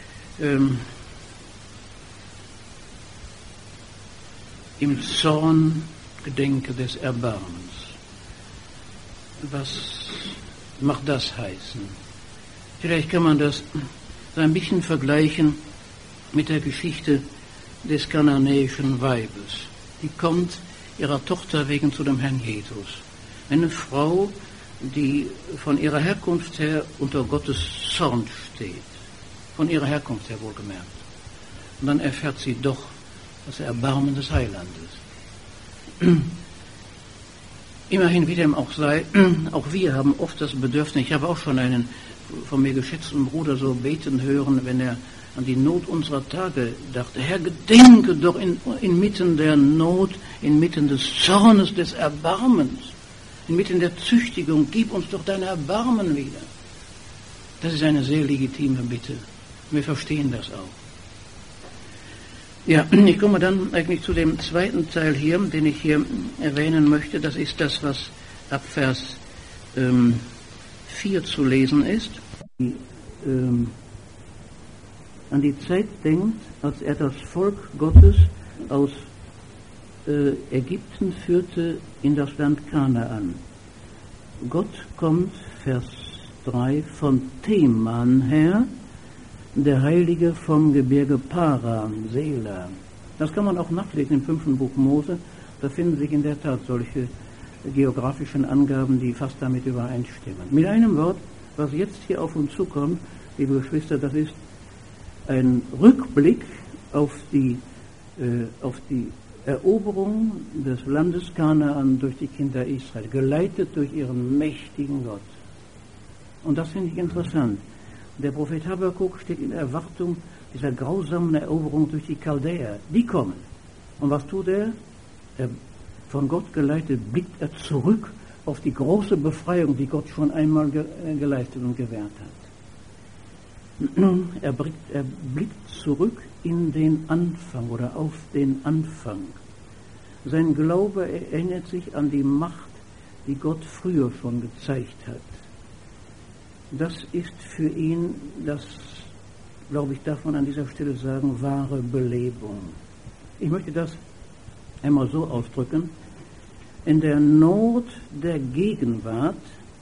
im Zorn gedenke des Erbarmens. Was mag das heißen? Vielleicht kann man das so ein bisschen vergleichen mit der Geschichte des kananäischen Weibes. Die kommt ihrer Tochter wegen zu dem Herrn Jesus. Eine Frau, die von ihrer Herkunft her unter Gottes Zorn steht. Von ihrer Herkunft her wohlgemerkt. Und dann erfährt sie doch das Erbarmen des Heilandes. Immerhin, wie dem auch sei, auch wir haben oft das Bedürfnis, ich habe auch schon einen von mir geschätzten Bruder so beten hören, wenn er an die Not unserer Tage dachte. Herr, gedenke doch inmitten der Not, inmitten des Zornes, des Erbarmens, inmitten der Züchtigung, gib uns doch dein Erbarmen wieder. Das ist eine sehr legitime Bitte. Wir verstehen das auch. Ja, ich komme dann eigentlich zu dem zweiten Teil hier, den ich hier erwähnen möchte. Das ist das, was ab Vers 4 zu lesen ist. An die Zeit denkt, als er das Volk Gottes aus Ägypten führte in das Land Kanaan. Gott kommt, Vers 3, von Teman her, der Heilige vom Gebirge Paran, Sela. Das kann man auch nachlesen im 5. Buch Mose. Da finden sich in der Tat solche geografischen Angaben, die fast damit übereinstimmen. Mit einem Wort, Was jetzt hier auf uns zukommt, liebe Geschwister, das ist ein Rückblick auf die Eroberung des Landes Kanaan durch die Kinder Israel, geleitet durch ihren mächtigen Gott. Und das finde ich interessant. Der Prophet Habakuk steht in Erwartung dieser grausamen Eroberung durch die Chaldäer. Die kommen. Und was tut er? Von Gott geleitet blickt er zurück auf die große Befreiung, die Gott schon einmal geleistet und gewährt hat. Er blickt zurück in den Anfang oder auf den Anfang. Sein Glaube erinnert sich an die Macht, die Gott früher schon gezeigt hat. Das ist für ihn, das glaube ich, darf man an dieser Stelle sagen, wahre Belebung. Ich möchte das einmal so ausdrücken. In der Not der Gegenwart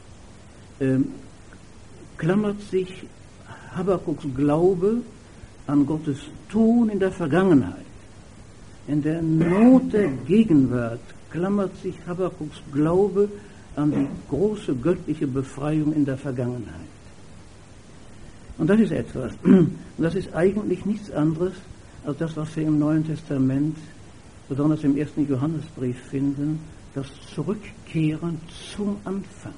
klammert sich Habakuks Glaube an Gottes Tun in der Vergangenheit. In der Not der Gegenwart klammert sich Habakuks Glaube an die große göttliche Befreiung in der Vergangenheit. Und das ist etwas, das ist eigentlich nichts anderes als das, was wir im Neuen Testament, besonders im 1. Johannesbrief finden, das Zurückkehren zum Anfang.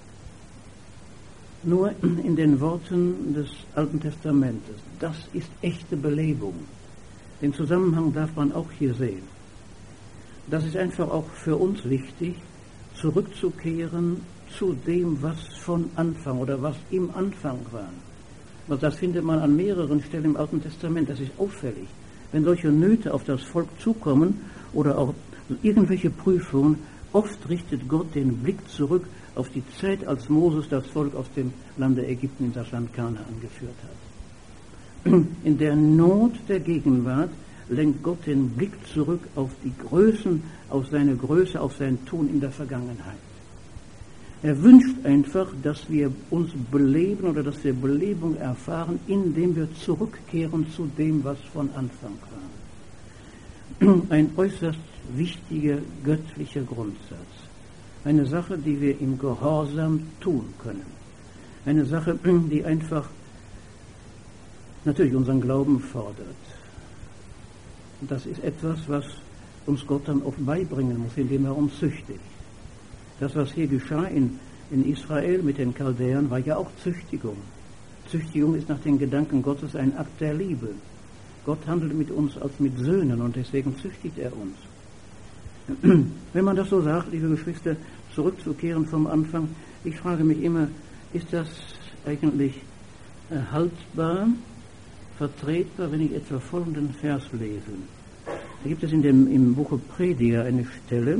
Nur in den Worten des Alten Testamentes. Das ist echte Belebung. Den Zusammenhang darf man auch hier sehen. Das ist einfach auch für uns wichtig, zurückzukehren zu dem, was von Anfang oder was im Anfang war. Und das findet man an mehreren Stellen im Alten Testament. Das ist auffällig. Wenn solche Nöte auf das Volk zukommen oder auch irgendwelche Prüfungen, oft richtet Gott den Blick zurück auf die Zeit, als Moses das Volk aus dem Lande Ägypten in das Land Kanaan geführt hat. In der Not der Gegenwart lenkt Gott den Blick zurück auf die Größen, auf seine Größe, auf sein Tun in der Vergangenheit. Er wünscht einfach, dass wir uns beleben oder dass wir Belebung erfahren, indem wir zurückkehren zu dem, was von Anfang war. Ein äußerst wichtiger göttlicher Grundsatz. Eine Sache, die wir im Gehorsam tun können. Eine Sache, die einfach natürlich unseren Glauben fordert. Das ist etwas, was uns Gott dann oft beibringen muss, indem er uns züchtigt. Das, was hier geschah in Israel mit den Chaldäern, war ja auch Züchtigung. Züchtigung ist nach den Gedanken Gottes ein Akt der Liebe. Gott handelt mit uns als mit Söhnen und deswegen züchtigt er uns. Wenn man das so sagt, liebe Geschwister, zurückzukehren vom Anfang, ich frage mich immer, ist das eigentlich haltbar, vertretbar, wenn ich etwa folgenden Vers lese? Da gibt es im Buche Prediger eine Stelle,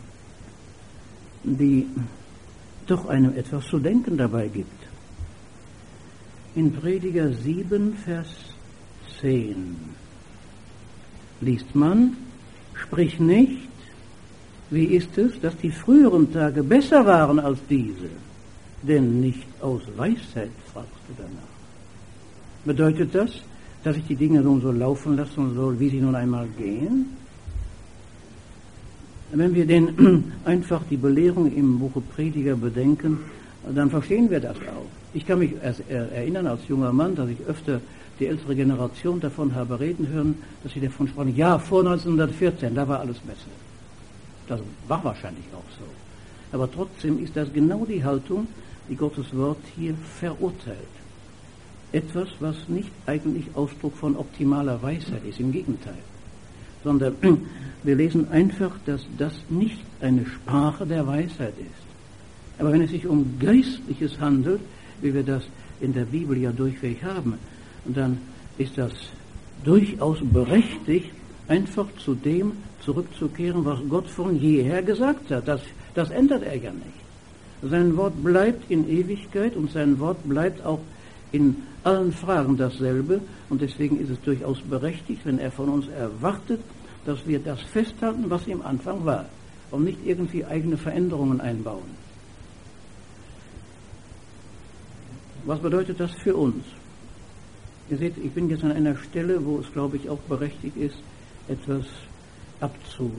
die doch einem etwas zu denken dabei gibt. In Prediger 7, Vers 10 liest man, sprich nicht, wie ist es, dass die früheren Tage besser waren als diese, denn nicht aus Weisheit fragst du danach. Bedeutet das, dass ich die Dinge nun so laufen lassen soll, wie sie nun einmal gehen? Wenn wir einfach die Belehrung im Buche Prediger bedenken, dann verstehen wir das auch. Ich kann mich erinnern als junger Mann, dass ich öfter die ältere Generation davon habe reden hören, dass sie davon sprachen, ja, vor 1914, da war alles besser. Das war wahrscheinlich auch so. Aber trotzdem ist das genau die Haltung, die Gottes Wort hier verurteilt. Etwas, was nicht eigentlich Ausdruck von optimaler Weisheit ist, im Gegenteil. Sondern wir lesen einfach, dass das nicht eine Sprache der Weisheit ist. Aber wenn es sich um Geistliches handelt, wie wir das in der Bibel ja durchweg haben, dann ist das durchaus berechtigt, einfach zu dem zurückzukehren, was Gott von jeher gesagt hat. Das ändert er ja nicht. Sein Wort bleibt in Ewigkeit und sein Wort bleibt auch in allen Fragen dasselbe. Und deswegen ist es durchaus berechtigt, wenn er von uns erwartet, dass wir das festhalten, was im Anfang war. Und nicht irgendwie eigene Veränderungen einbauen. Was bedeutet das für uns? Ihr seht, ich bin jetzt an einer Stelle, wo es, glaube ich, auch berechtigt ist, etwas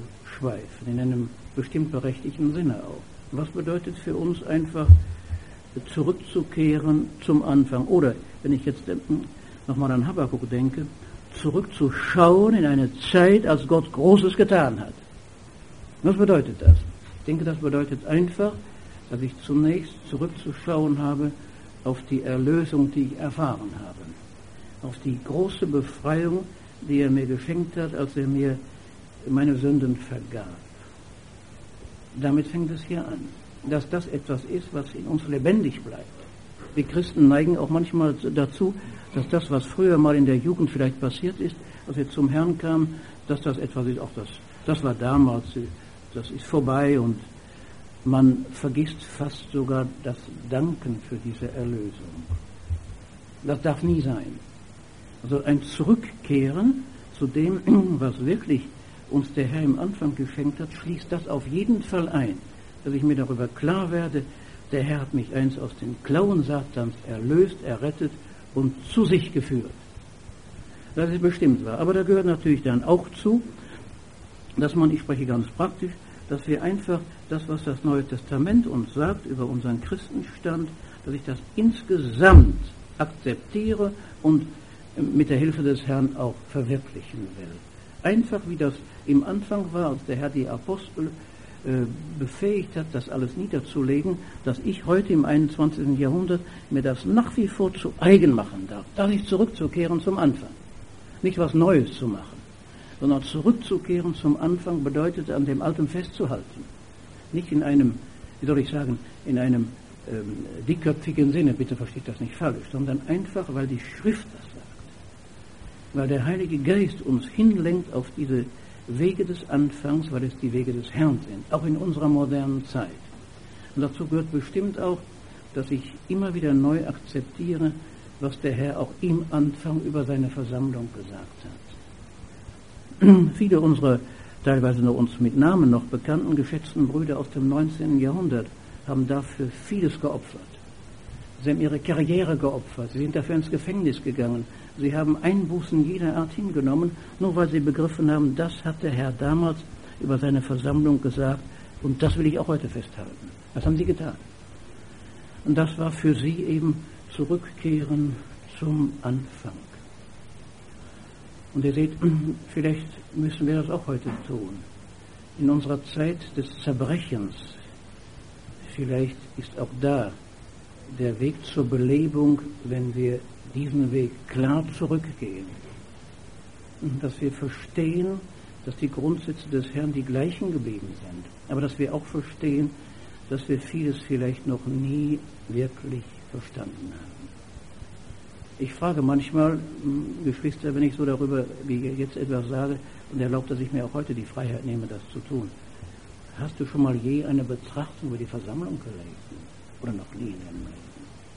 abzuschweifen, in einem bestimmt berechtigten Sinne auch. Was bedeutet für uns einfach zurückzukehren zum Anfang. Oder, wenn ich jetzt nochmal an Habakuk denke, zurückzuschauen in eine Zeit, als Gott Großes getan hat. Was bedeutet das? Ich denke, das bedeutet einfach, dass ich zunächst zurückzuschauen habe auf die Erlösung, die ich erfahren habe. Auf die große Befreiung, die er mir geschenkt hat, als er mir meine Sünden vergab. Damit fängt es hier an, dass das etwas ist, was in uns lebendig bleibt. Wir Christen neigen auch manchmal dazu, dass das, was früher mal in der Jugend vielleicht passiert ist, als wir zum Herrn kamen, dass das etwas ist, auch das war damals, das ist vorbei, und man vergisst fast sogar das Danken für diese Erlösung. Das darf nie sein. Also ein Zurückkehren zu dem, was wirklich uns der Herr im Anfang geschenkt hat, schließt das auf jeden Fall ein, dass ich mir darüber klar werde, der Herr hat mich einst aus den Klauen Satans erlöst, errettet und zu sich geführt. Das ist bestimmt wahr. Aber da gehört natürlich dann auch zu, dass man, ich spreche ganz praktisch, dass wir einfach das, was das Neue Testament uns sagt über unseren Christenstand, dass ich das insgesamt akzeptiere und mit der Hilfe des Herrn auch verwirklichen will. Einfach wie das im Anfang war, als der Herr die Apostel befähigt hat, das alles niederzulegen, dass ich heute im 21. Jahrhundert mir das nach wie vor zu eigen machen darf. Darf ich zurückzukehren zum Anfang. Nicht was Neues zu machen, sondern zurückzukehren zum Anfang bedeutet, an dem Alten festzuhalten. Nicht in einem, wie soll ich sagen, in einem dickköpfigen Sinne, bitte versteht das nicht falsch, sondern einfach, weil die Schrift das sagt. Weil der Heilige Geist uns hinlenkt auf diese Wege des Anfangs, weil es die Wege des Herrn sind, auch in unserer modernen Zeit. Und dazu gehört bestimmt auch, dass ich immer wieder neu akzeptiere, was der Herr auch im Anfang über seine Versammlung gesagt hat. Viele unserer, teilweise nur uns mit Namen noch bekannten, geschätzten Brüder aus dem 19. Jahrhundert haben dafür vieles geopfert. Sie haben ihre Karriere geopfert, sie sind dafür ins Gefängnis gegangen, sie haben Einbußen jeder Art hingenommen, nur weil sie begriffen haben, das hat der Herr damals über seine Versammlung gesagt und das will ich auch heute festhalten. Das haben sie getan. Und das war für sie eben Zurückkehren zum Anfang. Und ihr seht, vielleicht müssen wir das auch heute tun. In unserer Zeit des Zerbrechens, vielleicht ist auch da der Weg zur Belebung, wenn wir diesen Weg klar zurückgehen. Und dass wir verstehen, dass die Grundsätze des Herrn die gleichen geblieben sind. Aber dass wir auch verstehen, dass wir vieles vielleicht noch nie wirklich verstanden haben. Ich frage manchmal, Geschwister, wenn ich so darüber, wie ich jetzt etwas sage, und erlaubt, dass ich mir auch heute die Freiheit nehme, das zu tun. Hast du schon mal je eine Betrachtung über die Versammlung gelesen? Oder noch nie in deinem Leben?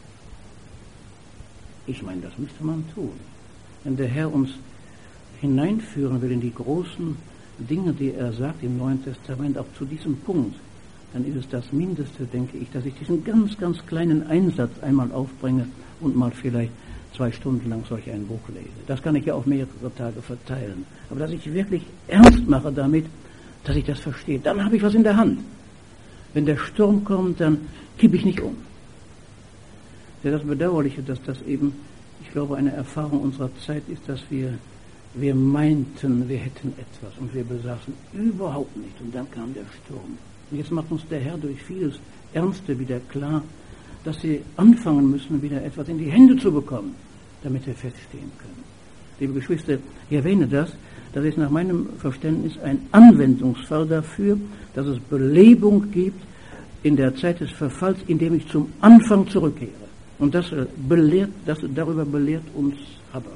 Ich meine, das müsste man tun. Wenn der Herr uns hineinführen will in die großen Dinge, die er sagt im Neuen Testament, auch zu diesem Punkt, dann ist es das Mindeste, denke ich, dass ich diesen ganz, ganz kleinen Einsatz einmal aufbringe und mal vielleicht 2 Stunden lang solch ein Buch lese. Das kann ich ja auf mehrere Tage verteilen. Aber dass ich wirklich ernst mache damit, dass ich das verstehe, dann habe ich was in der Hand. Wenn der Sturm kommt, dann kippe ich nicht um. Ja, das Bedauerliche, dass das eben, ich glaube, eine Erfahrung unserer Zeit ist, dass wir meinten, wir hätten etwas und wir besaßen überhaupt nicht. Und dann kam der Sturm. Und jetzt macht uns der Herr durch vieles Ernste wieder klar, dass wir anfangen müssen, wieder etwas in die Hände zu bekommen, damit wir feststehen können. Liebe Geschwister, ich erwähne das ist nach meinem Verständnis ein Anwendungsfall dafür, dass es Belebung gibt in der Zeit des Verfalls, indem ich zum Anfang zurückkehre. Und darüber belehrt uns Habakuk.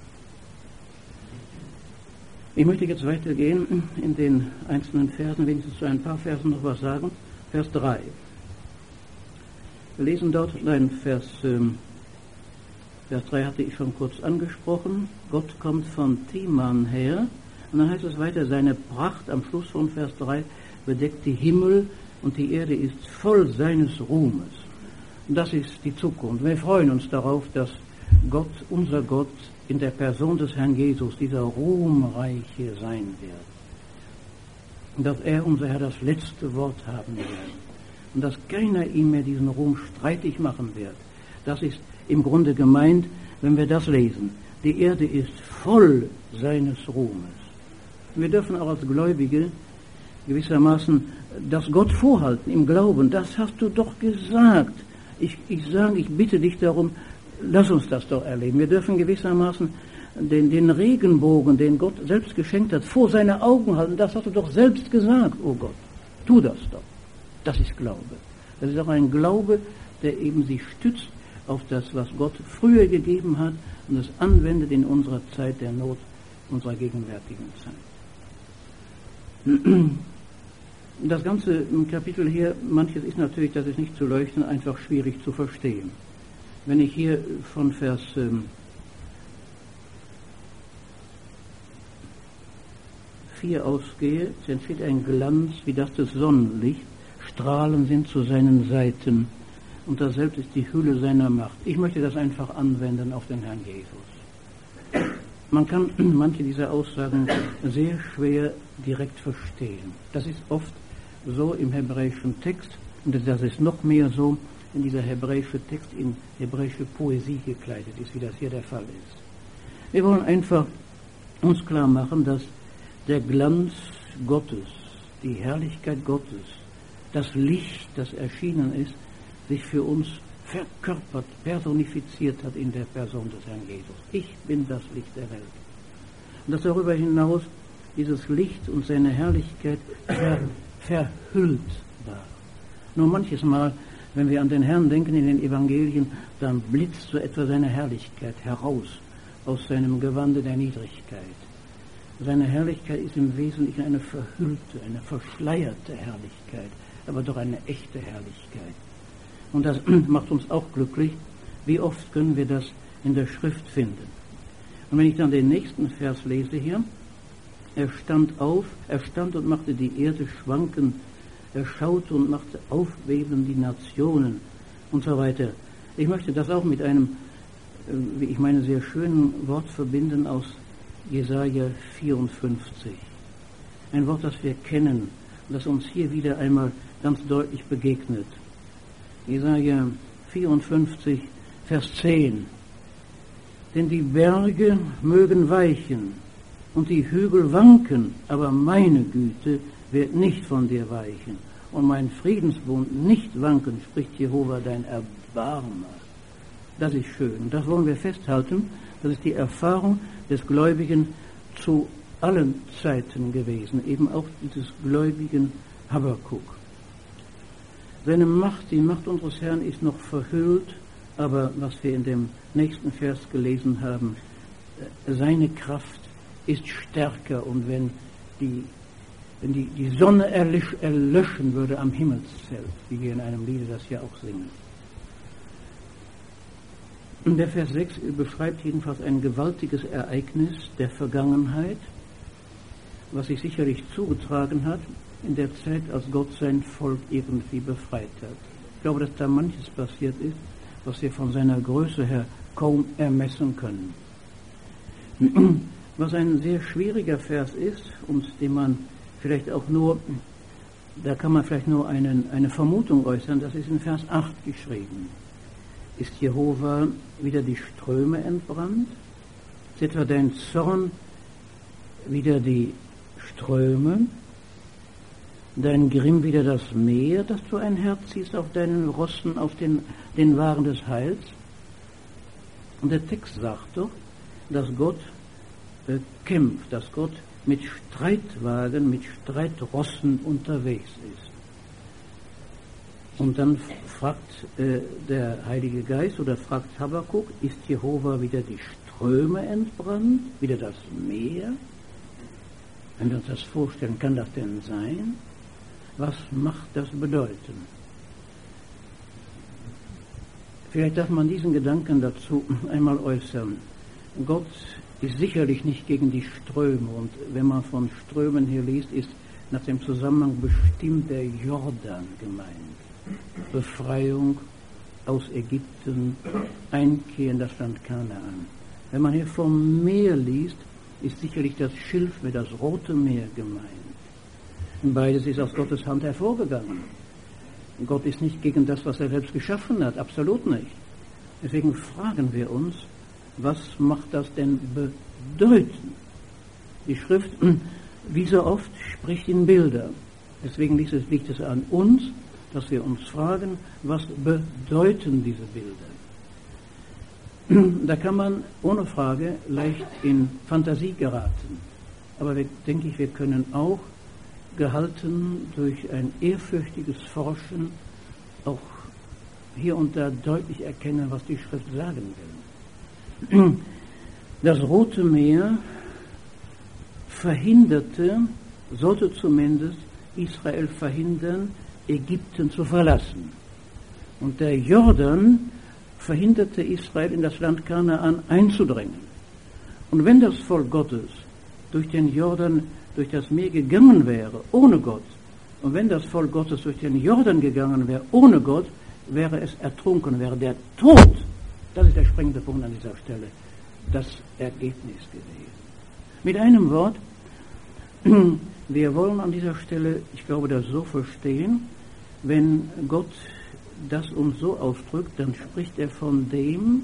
Ich möchte jetzt weitergehen in den einzelnen Versen, wenigstens zu ein paar Versen noch was sagen. Vers 3. Wir lesen dort, Vers 3 hatte ich schon kurz angesprochen. Gott kommt von Teman her. Und dann heißt es weiter, seine Pracht am Schluss von Vers 3 bedeckt die Himmel und die Erde ist voll seines Ruhmes. Und das ist die Zukunft. Wir freuen uns darauf, dass Gott, unser Gott, in der Person des Herrn Jesus, dieser Ruhmreiche sein wird. Und dass er, unser Herr, das letzte Wort haben wird. und dass keiner ihm mehr diesen Ruhm streitig machen wird. Das ist im Grunde gemeint, wenn wir das lesen. Die Erde ist voll seines Ruhmes. Wir dürfen auch als Gläubige gewissermaßen das Gott vorhalten im Glauben. Das hast du doch gesagt. Ich bitte dich darum, lass uns das doch erleben. Wir dürfen gewissermaßen den Regenbogen, den Gott selbst geschenkt hat, vor seine Augen halten. Das hast du doch selbst gesagt, oh Gott. Tu das doch. Das ist Glaube. Das ist auch ein Glaube, der eben sich stützt auf das, was Gott früher gegeben hat und es anwendet in unserer Zeit der Not, unserer gegenwärtigen Zeit. Das ganze Kapitel hier, manches ist natürlich, das ist nicht zu leuchten, einfach schwierig zu verstehen. Wenn ich hier von Vers 4 ausgehe, es entsteht ein Glanz wie das des Sonnenlichts, Strahlen sind zu seinen Seiten und das selbst ist die Hülle seiner Macht. Ich möchte das einfach anwenden auf den Herrn Jesus. Man kann manche dieser Aussagen sehr schwer direkt verstehen. Das ist oft so im hebräischen Text und das ist noch mehr so, wenn dieser hebräische Text in hebräische Poesie gekleidet ist, wie das hier der Fall ist. Wir wollen einfach uns klar machen, dass der Glanz Gottes, die Herrlichkeit Gottes, das Licht, das erschienen ist, sich für uns verkörpert, personifiziert hat in der Person des Herrn Jesus. Ich bin das Licht der Welt. Und dass darüber hinaus dieses Licht und seine Herrlichkeit verhüllt war. Nur manches Mal, wenn wir an den Herrn denken in den Evangelien, dann blitzt so etwa seine Herrlichkeit heraus aus seinem Gewande der Niedrigkeit. Seine Herrlichkeit ist im Wesentlichen eine verhüllte, eine verschleierte Herrlichkeit, aber doch eine echte Herrlichkeit. Und das macht uns auch glücklich. Wie oft können wir das in der Schrift finden? Und wenn ich dann den nächsten Vers lese hier, er stand und machte die Erde schwanken, er schaute und machte aufbeben die Nationen und so weiter. Ich möchte das auch mit einem, wie ich meine, sehr schönen Wort verbinden aus Jesaja 54. Ein Wort, das wir kennen, das uns hier wieder einmal ganz deutlich begegnet. Jesaja 54, Vers 10. Denn die Berge mögen weichen und die Hügel wanken, aber meine Güte wird nicht von dir weichen und mein Friedensbund nicht wanken, spricht Jehova dein Erbarmer. Das ist schön. Das wollen wir festhalten. Das ist die Erfahrung des Gläubigen zu allen Zeiten gewesen, eben auch dieses gläubigen Habakuk. Seine Macht, die Macht unseres Herrn ist noch verhüllt, aber was wir in dem nächsten Vers gelesen haben, seine Kraft ist stärker und wenn die Sonne erlöschen würde am Himmelszelt, wie wir in einem Liede das ja auch singen. Und der Vers 6 beschreibt jedenfalls ein gewaltiges Ereignis der Vergangenheit, was sich sicherlich zugetragen hat in der Zeit, als Gott sein Volk irgendwie befreit hat. Ich glaube, dass da manches passiert ist, was wir von seiner Größe her kaum ermessen können. Was ein sehr schwieriger Vers ist und den man vielleicht auch nur, da kann man vielleicht nur eine Vermutung äußern, das ist in Vers 8 geschrieben. Ist Jehova wieder die Ströme entbrannt? Ist etwa dein Zorn wieder die Ströme? Dein Grimm wieder das Meer, dass du ein Herz ziehst auf deinen Rossen, auf den Waren des Heils? Und der Text sagt doch, dass Gott kämpft, dass Gott mit Streitwagen, mit Streitrossen unterwegs ist. Und dann fragt der Heilige Geist oder fragt Habakuk, ist Jehova wieder die Ströme entbrannt, wieder das Meer? Wenn wir uns das vorstellen, kann das denn sein? Was macht das bedeuten? Vielleicht darf man diesen Gedanken dazu einmal äußern. Gott ist sicherlich nicht gegen die Ströme und wenn man von Strömen hier liest, ist nach dem Zusammenhang bestimmt der Jordan gemeint. Befreiung aus Ägypten, Einkehr in das Land Kanaan. Wenn man hier vom Meer liest, ist sicherlich das Schilfmeer, das Rote Meer gemeint. Und beides ist aus Gottes Hand hervorgegangen. Gott ist nicht gegen das, was er selbst geschaffen hat, absolut nicht. Deswegen fragen wir uns, was macht das denn bedeuten? Die Schrift, wie so oft, spricht in Bildern. Deswegen liegt es an uns, dass wir uns fragen, was bedeuten diese Bilder? Da kann man ohne Frage leicht in Fantasie geraten. Aber denke ich, wir können auch, gehalten durch ein ehrfürchtiges Forschen, auch hier und da deutlich erkennen, was die Schrift sagen will. Das Rote Meer sollte zumindest Israel verhindern, Ägypten zu verlassen. Und der Jordan verhinderte Israel, in das Land Kanaan einzudringen. Und wenn das Volk Gottes durch den Jordan, durch das Meer gegangen wäre, ohne Gott, und wenn das Volk Gottes durch den Jordan gegangen wäre, ohne Gott, wäre es ertrunken, wäre der Tod, das ist der springende Punkt an dieser Stelle, das Ergebnis gewesen. Mit einem Wort, wir wollen an dieser Stelle, ich glaube, das so verstehen, wenn Gott das uns so ausdrückt, dann spricht er von dem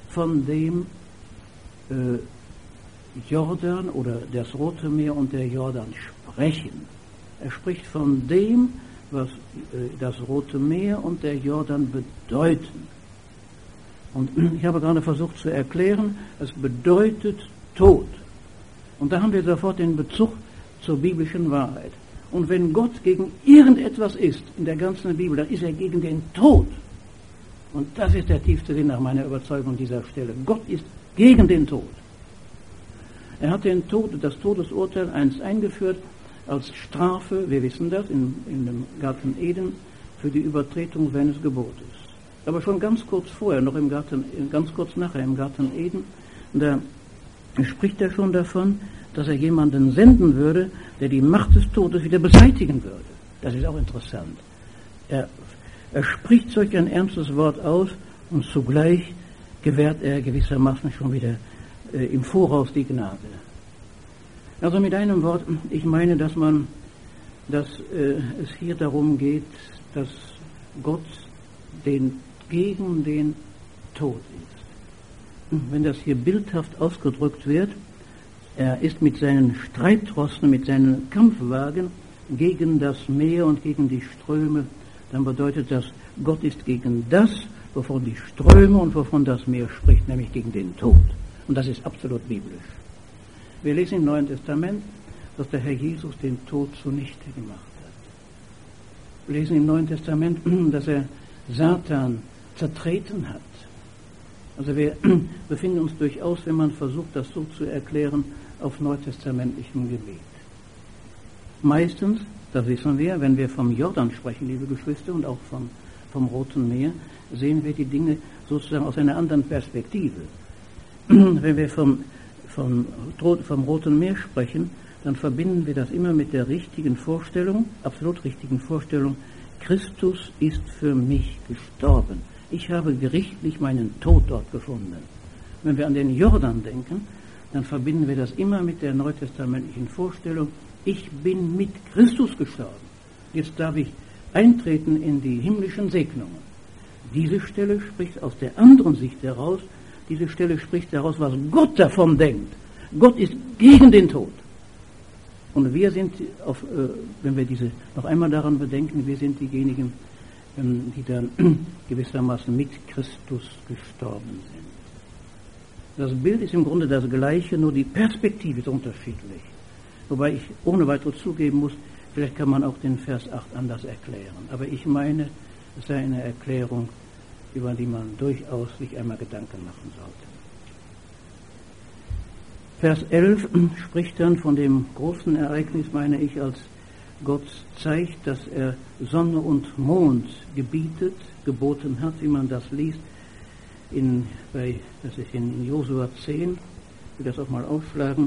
Jordan oder das Rote Meer und der Jordan sprechen. Er spricht von dem, was das Rote Meer und der Jordan bedeuten. Und ich habe gerade versucht zu erklären, es bedeutet Tod. Und da haben wir sofort den Bezug zur biblischen Wahrheit. Und wenn Gott gegen irgendetwas ist in der ganzen Bibel, dann ist er gegen den Tod. Und das ist der tiefste Sinn nach meiner Überzeugung dieser Stelle. Gott ist gegen den Tod. Er hat den Tod, das Todesurteil einst eingeführt als Strafe, wir wissen das, in dem Garten Eden, für die Übertretung seines Gebotes. Aber schon ganz kurz vorher, noch ganz kurz nachher im Garten Eden, da spricht er schon davon, dass er jemanden senden würde, der die Macht des Todes wieder beseitigen würde. Das ist auch interessant. Er spricht solch ein ernstes Wort aus und zugleich gewährt er gewissermaßen schon wieder im Voraus die Gnade. Also mit einem Wort, ich meine, dass es hier darum geht, dass Gott gegen den Tod ist. Wenn das hier bildhaft ausgedrückt wird, er ist mit seinen Streitrossen, mit seinen Kampfwagen gegen das Meer und gegen die Ströme, dann bedeutet das, Gott ist gegen das, wovon die Ströme und wovon das Meer spricht, nämlich gegen den Tod. Und das ist absolut biblisch. Wir lesen im Neuen Testament, dass der Herr Jesus den Tod zunichte gemacht hat. Wir lesen im Neuen Testament, dass er Satan zertreten hat. Also wir befinden uns durchaus, wenn man versucht, das so zu erklären, auf neutestamentlichem Gebiet. Meistens, das wissen wir, wenn wir vom Jordan sprechen, liebe Geschwister, und auch vom Roten Meer, sehen wir die Dinge sozusagen aus einer anderen Perspektive. Wenn wir vom Roten Meer sprechen, dann verbinden wir das immer mit der richtigen Vorstellung, absolut richtigen Vorstellung, Christus ist für mich gestorben. Ich habe gerichtlich meinen Tod dort gefunden. Wenn wir an den Jordan denken, dann verbinden wir das immer mit der neutestamentlichen Vorstellung, ich bin mit Christus gestorben. Jetzt darf ich eintreten in die himmlischen Segnungen. Diese Stelle spricht aus der anderen Sicht heraus, diese Stelle spricht daraus, was Gott davon denkt. Gott ist gegen den Tod. Und wir sind, wenn wir diese noch einmal daran bedenken, wir sind diejenigen, die dann gewissermaßen mit Christus gestorben sind. Das Bild ist im Grunde das gleiche, nur die Perspektive ist unterschiedlich. Wobei ich ohne weiteres zugeben muss, vielleicht kann man auch den Vers 8 anders erklären. Aber ich meine, es sei eine Erklärung, über die man durchaus sich einmal Gedanken machen sollte. Vers 11 spricht dann von dem großen Ereignis, meine ich, als Gott zeigt, dass er Sonne und Mond geboten hat, wie man das liest, das ist in Josua 10, ich will das auch mal aufschlagen.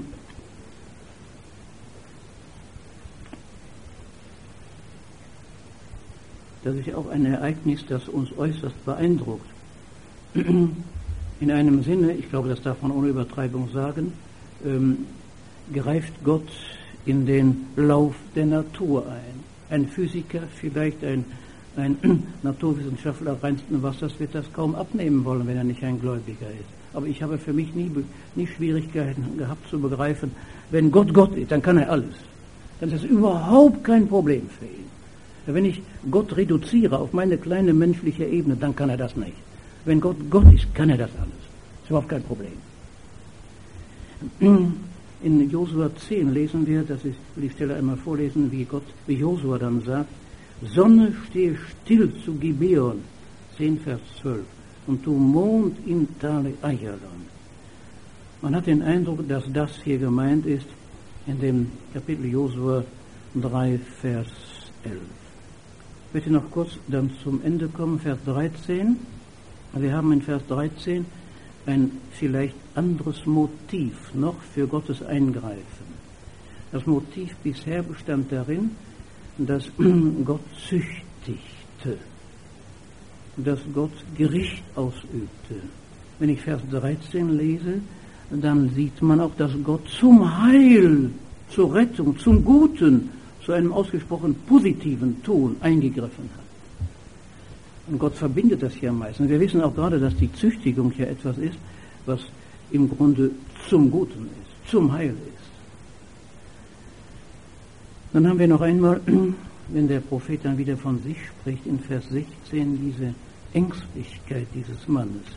Das ist ja auch ein Ereignis, das uns äußerst beeindruckt. In einem Sinne, ich glaube, das darf man ohne Übertreibung sagen, greift Gott in den Lauf der Natur ein. Ein Physiker, vielleicht ein Ein Naturwissenschaftler reinsten Wassers wird das kaum abnehmen wollen, wenn er nicht ein Gläubiger ist. Aber ich habe für mich nie Schwierigkeiten gehabt zu begreifen, wenn Gott Gott ist, dann kann er alles. Dann ist das überhaupt kein Problem für ihn. Wenn ich Gott reduziere auf meine kleine menschliche Ebene, dann kann er das nicht. Wenn Gott Gott ist, kann er das alles. Das ist überhaupt kein Problem. In Josua 10 lesen wir, das ist, will die Stelle einmal vorlesen, wie Josua dann sagt, Sonne stehe still zu Gibeon, 10 Vers 12, und du Mond im Tale Ajalon. Man hat den Eindruck, dass das hier gemeint ist in dem Kapitel Josua 3 Vers 11. Ich möchte noch kurz dann zum Ende kommen, Vers 13. Wir haben in Vers 13 ein vielleicht anderes Motiv noch für Gottes Eingreifen. Das Motiv bisher bestand darin, dass Gott züchtigte, dass Gott Gericht ausübte. Wenn ich Vers 13 lese, dann sieht man auch, dass Gott zum Heil, zur Rettung, zum Guten, zu einem ausgesprochen positiven Ton eingegriffen hat. Und Gott verbindet das ja meistens. Wir wissen auch gerade, dass die Züchtigung ja etwas ist, was im Grunde zum Guten ist, zum Heil ist. Dann haben wir noch einmal, wenn der Prophet dann wieder von sich spricht, in Vers 16, diese Ängstlichkeit dieses Mannes.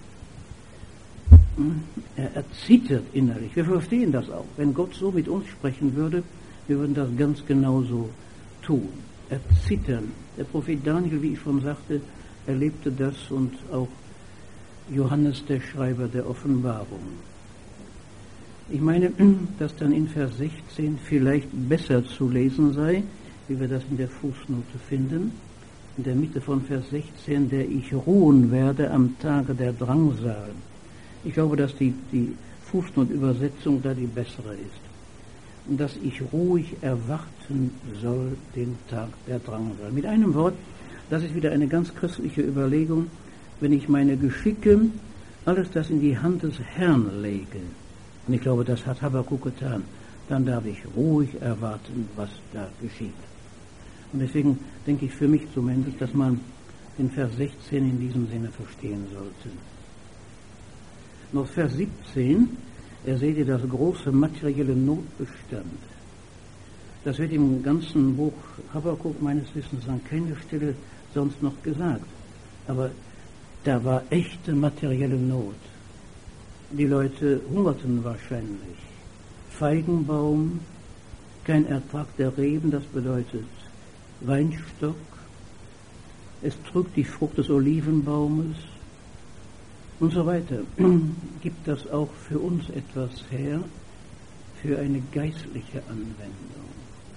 Er erzittert innerlich. Wir verstehen das auch. Wenn Gott so mit uns sprechen würde, wir würden das ganz genauso tun. Erzittern. Der Prophet Daniel, wie ich schon sagte, erlebte das und auch Johannes, der Schreiber der Offenbarung. Ich meine, dass dann in Vers 16 vielleicht besser zu lesen sei, wie wir das in der Fußnote finden, in der Mitte von Vers 16, der ich ruhen werde am Tage der Drangsal. Ich glaube, dass die Fußnotenübersetzung da die bessere ist. Und dass ich ruhig erwarten soll den Tag der Drangsal. Mit einem Wort, das ist wieder eine ganz christliche Überlegung, wenn ich meine Geschicke, alles das in die Hand des Herrn lege, und ich glaube, das hat Habakuk getan, dann darf ich ruhig erwarten, was da geschieht. Und deswegen denke ich für mich zumindest, dass man den Vers 16 in diesem Sinne verstehen sollte. Noch Vers 17, seht ihr das große materielle Notbestand. Das wird im ganzen Buch Habakuk meines Wissens an keiner Stelle sonst noch gesagt. Aber da war echte materielle Not. Die Leute hungerten wahrscheinlich. Feigenbaum, kein Ertrag der Reben, das bedeutet Weinstock. Es trügt die Frucht des Olivenbaumes und so weiter. Gibt das auch für uns etwas her, für eine geistliche Anwendung?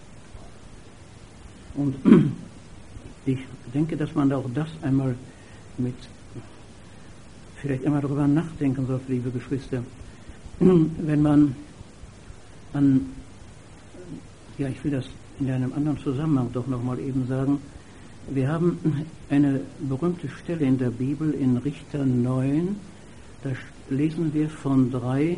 Und ich denke, dass man auch das einmal vielleicht einmal darüber nachdenken sollte, liebe Geschwister. Wenn man ich will das in einem anderen Zusammenhang doch nochmal eben sagen, wir haben eine berühmte Stelle in der Bibel in Richter 9, da lesen wir von 3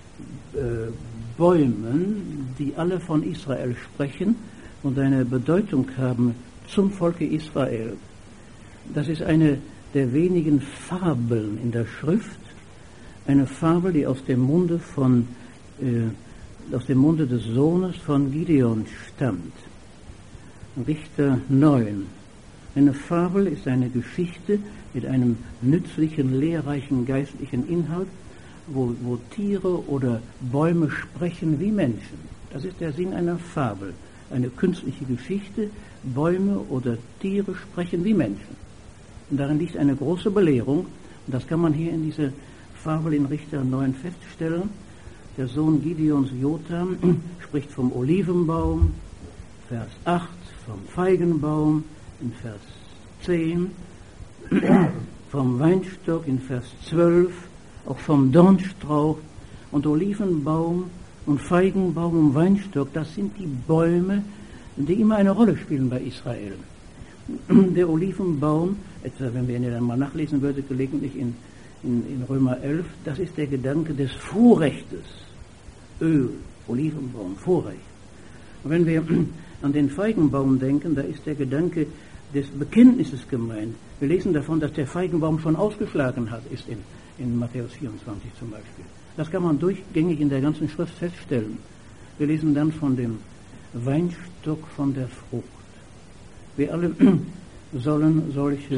Bäumen, die alle von Israel sprechen und eine Bedeutung haben zum Volke Israel. Das ist eine der wenigen Fabeln in der Schrift, eine Fabel, die aus dem Munde des Sohnes von Gideon stammt. Richter 9. Eine Fabel ist eine Geschichte mit einem nützlichen, lehrreichen geistlichen Inhalt, wo Tiere oder Bäume sprechen wie Menschen. Das ist der Sinn einer Fabel. Eine künstliche Geschichte, Bäume oder Tiere sprechen wie Menschen. Und darin liegt eine große Belehrung. Und das kann man hier in dieser Fabel in Richter 9 feststellen. Der Sohn Gideons Jotham spricht vom Olivenbaum, Vers 8, vom Feigenbaum, in Vers 10, vom Weinstock in Vers 12, auch vom Dornstrauch und Olivenbaum und Feigenbaum und Weinstock. Das sind die Bäume, die immer eine Rolle spielen bei Israel. Der Olivenbaum, etwa wenn wir ihn dann mal nachlesen würden, gelegentlich in Römer 11, das ist der Gedanke des Vorrechtes. Öl, Olivenbaum, Vorrecht. Und wenn wir an den Feigenbaum denken, da ist der Gedanke des Bekenntnisses gemeint. Wir lesen davon, dass der Feigenbaum schon ausgeschlagen ist in Matthäus 24 zum Beispiel. Das kann man durchgängig in der ganzen Schrift feststellen. Wir lesen dann von dem Weinstock von der Frucht. Wir alle sollen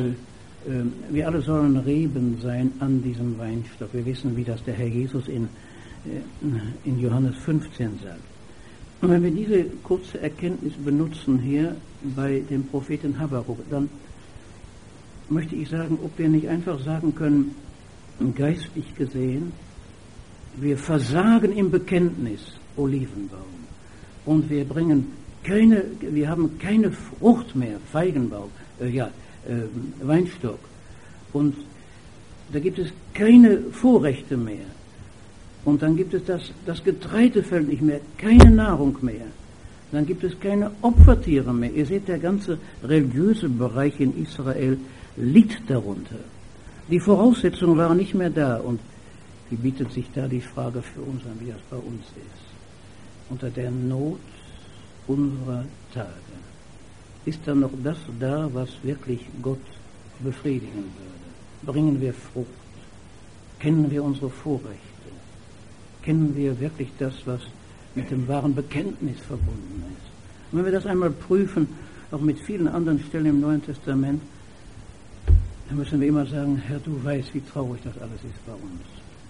Reben sein an diesem Weinstock. Wir wissen, wie das der Herr Jesus in Johannes 15 sagt. Und wenn wir diese kurze Erkenntnis benutzen hier bei dem Propheten Habakuk, dann möchte ich sagen, ob wir nicht einfach sagen können, geistlich gesehen, wir versagen im Bekenntnis, Olivenbaum, und wir haben keine Frucht mehr, Feigenbaum, Weinstock, und da gibt es keine Vorrechte mehr. Und dann gibt es das Getreidefeld nicht mehr, keine Nahrung mehr. Dann gibt es keine Opfertiere mehr. Ihr seht, der ganze religiöse Bereich in Israel litt darunter. Die Voraussetzungen waren nicht mehr da. Und wie bietet sich da die Frage für uns an, wie das bei uns ist? Unter der Not unserer Tage. Ist dann noch das da, was wirklich Gott befriedigen würde? Bringen wir Frucht? Kennen wir unsere Vorrechte? Kennen wir wirklich das, was mit dem wahren Bekenntnis verbunden ist? Und wenn wir das einmal prüfen, auch mit vielen anderen Stellen im Neuen Testament, dann müssen wir immer sagen, Herr, du weißt, wie traurig das alles ist bei uns.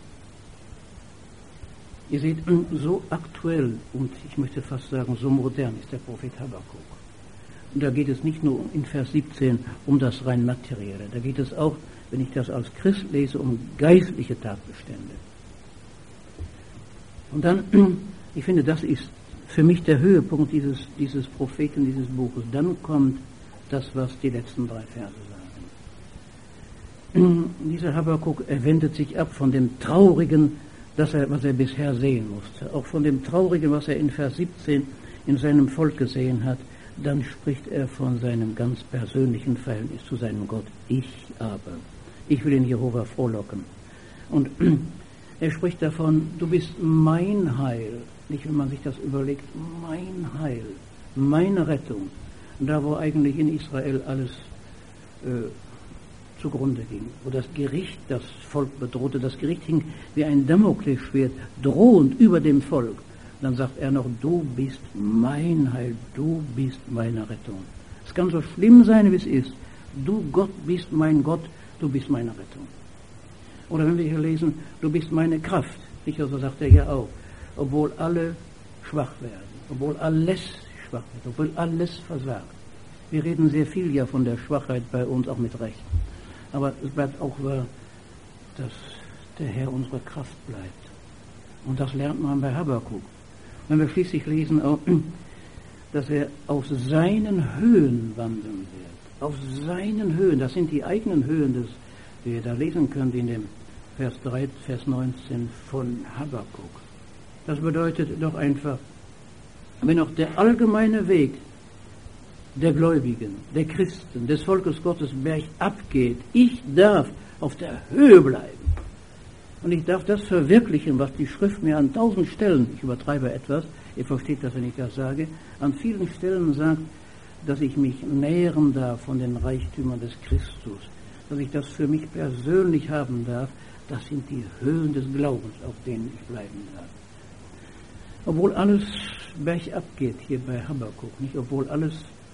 Ihr seht, so aktuell und ich möchte fast sagen, so modern ist der Prophet Habakuk. Und da geht es nicht nur in Vers 17 um das rein Materielle, da geht es auch, wenn ich das als Christ lese, um geistliche Tatbestände. Und dann, ich finde, das ist für mich der Höhepunkt dieses Propheten, dieses Buches. Dann kommt das, was die letzten 3 Verse sagen. Dieser Habakuk, er wendet sich ab von dem Traurigen, was er bisher sehen musste. Auch von dem Traurigen, was er in Vers 17 in seinem Volk gesehen hat. Dann spricht er von seinem ganz persönlichen Verhältnis zu seinem Gott. Ich will in Jehova frohlocken. Und er spricht davon, du bist mein Heil. Nicht, wenn man sich das überlegt, mein Heil, meine Rettung. Da, wo eigentlich in Israel alles zugrunde ging, wo das Gericht das Volk bedrohte, das Gericht hing wie ein Damoklesschwert drohend über dem Volk. Dann sagt er noch, du bist mein Heil, du bist meine Rettung. Es kann so schlimm sein, wie es ist. Du Gott bist mein Gott, du bist meine Rettung. Oder wenn wir hier lesen, du bist meine Kraft. Sicher, so sagt er ja auch. Obwohl alle schwach werden, obwohl alles schwach wird, obwohl alles versagt. Wir reden sehr viel ja von der Schwachheit bei uns, auch mit Recht. Aber es bleibt auch wahr, dass der Herr unsere Kraft bleibt. Und das lernt man bei Habakuk. Wenn wir schließlich lesen auch, dass er auf seinen Höhen wandeln wird. Auf seinen Höhen, das sind die eigenen Höhen, die ihr da lesen könnt in dem Vers 3, Vers 19 von Habakuk. Das bedeutet doch einfach, wenn auch der allgemeine Weg der Gläubigen, der Christen, des Volkes Gottes bergab geht, ich darf auf der Höhe bleiben. Und ich darf das verwirklichen, was die Schrift mir an 1000 Stellen, ich übertreibe etwas, ihr versteht das, wenn ich das sage, an vielen Stellen sagt, dass ich mich nähren darf von den Reichtümern des Christus, dass ich das für mich persönlich haben darf. Das sind die Höhen des Glaubens, auf denen ich bleiben darf. Obwohl alles bergab geht hier bei Habakuk, nicht obwohl alles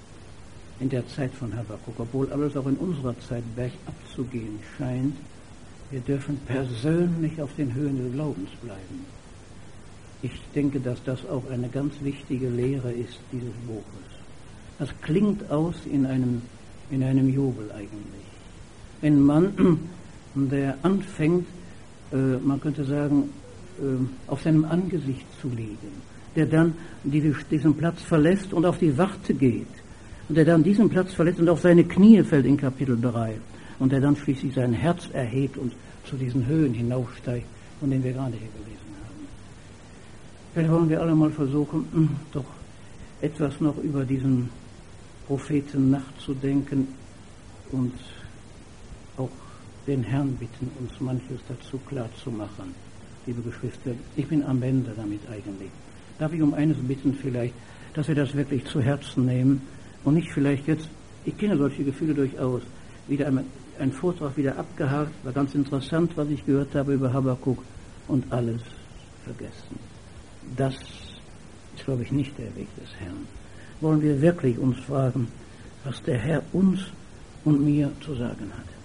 in der Zeit von Habakuk, obwohl alles auch in unserer Zeit bergab zu gehen scheint, wir dürfen persönlich auf den Höhen des Glaubens bleiben. Ich denke, dass das auch eine ganz wichtige Lehre ist, dieses Buches. Das klingt aus in einem Jubel eigentlich. Ein Mann, der anfängt, man könnte sagen, auf seinem Angesicht zu liegen, der dann diesen Platz verlässt und auf die Warte geht, und der dann diesen Platz verlässt und auf seine Knie fällt in Kapitel 3, und der dann schließlich sein Herz erhebt und zu diesen Höhen hinaufsteigt, von denen wir gerade hier gelesen haben. Vielleicht wollen wir alle mal versuchen, doch etwas noch über diesen Propheten nachzudenken und auch den Herrn bitten, uns manches dazu klar zu machen. Liebe Geschwister, ich bin am Ende damit eigentlich. Darf ich um eines bitten vielleicht, dass wir das wirklich zu Herzen nehmen und nicht vielleicht jetzt Ich kenne solche Gefühle durchaus. Wieder ein Vortrag wieder abgehakt, war ganz interessant, was ich gehört habe über Habakuk, und alles vergessen. Das ist, glaube ich, nicht der Weg des Herrn. Wollen wir wirklich uns fragen, was der Herr uns und mir zu sagen hat.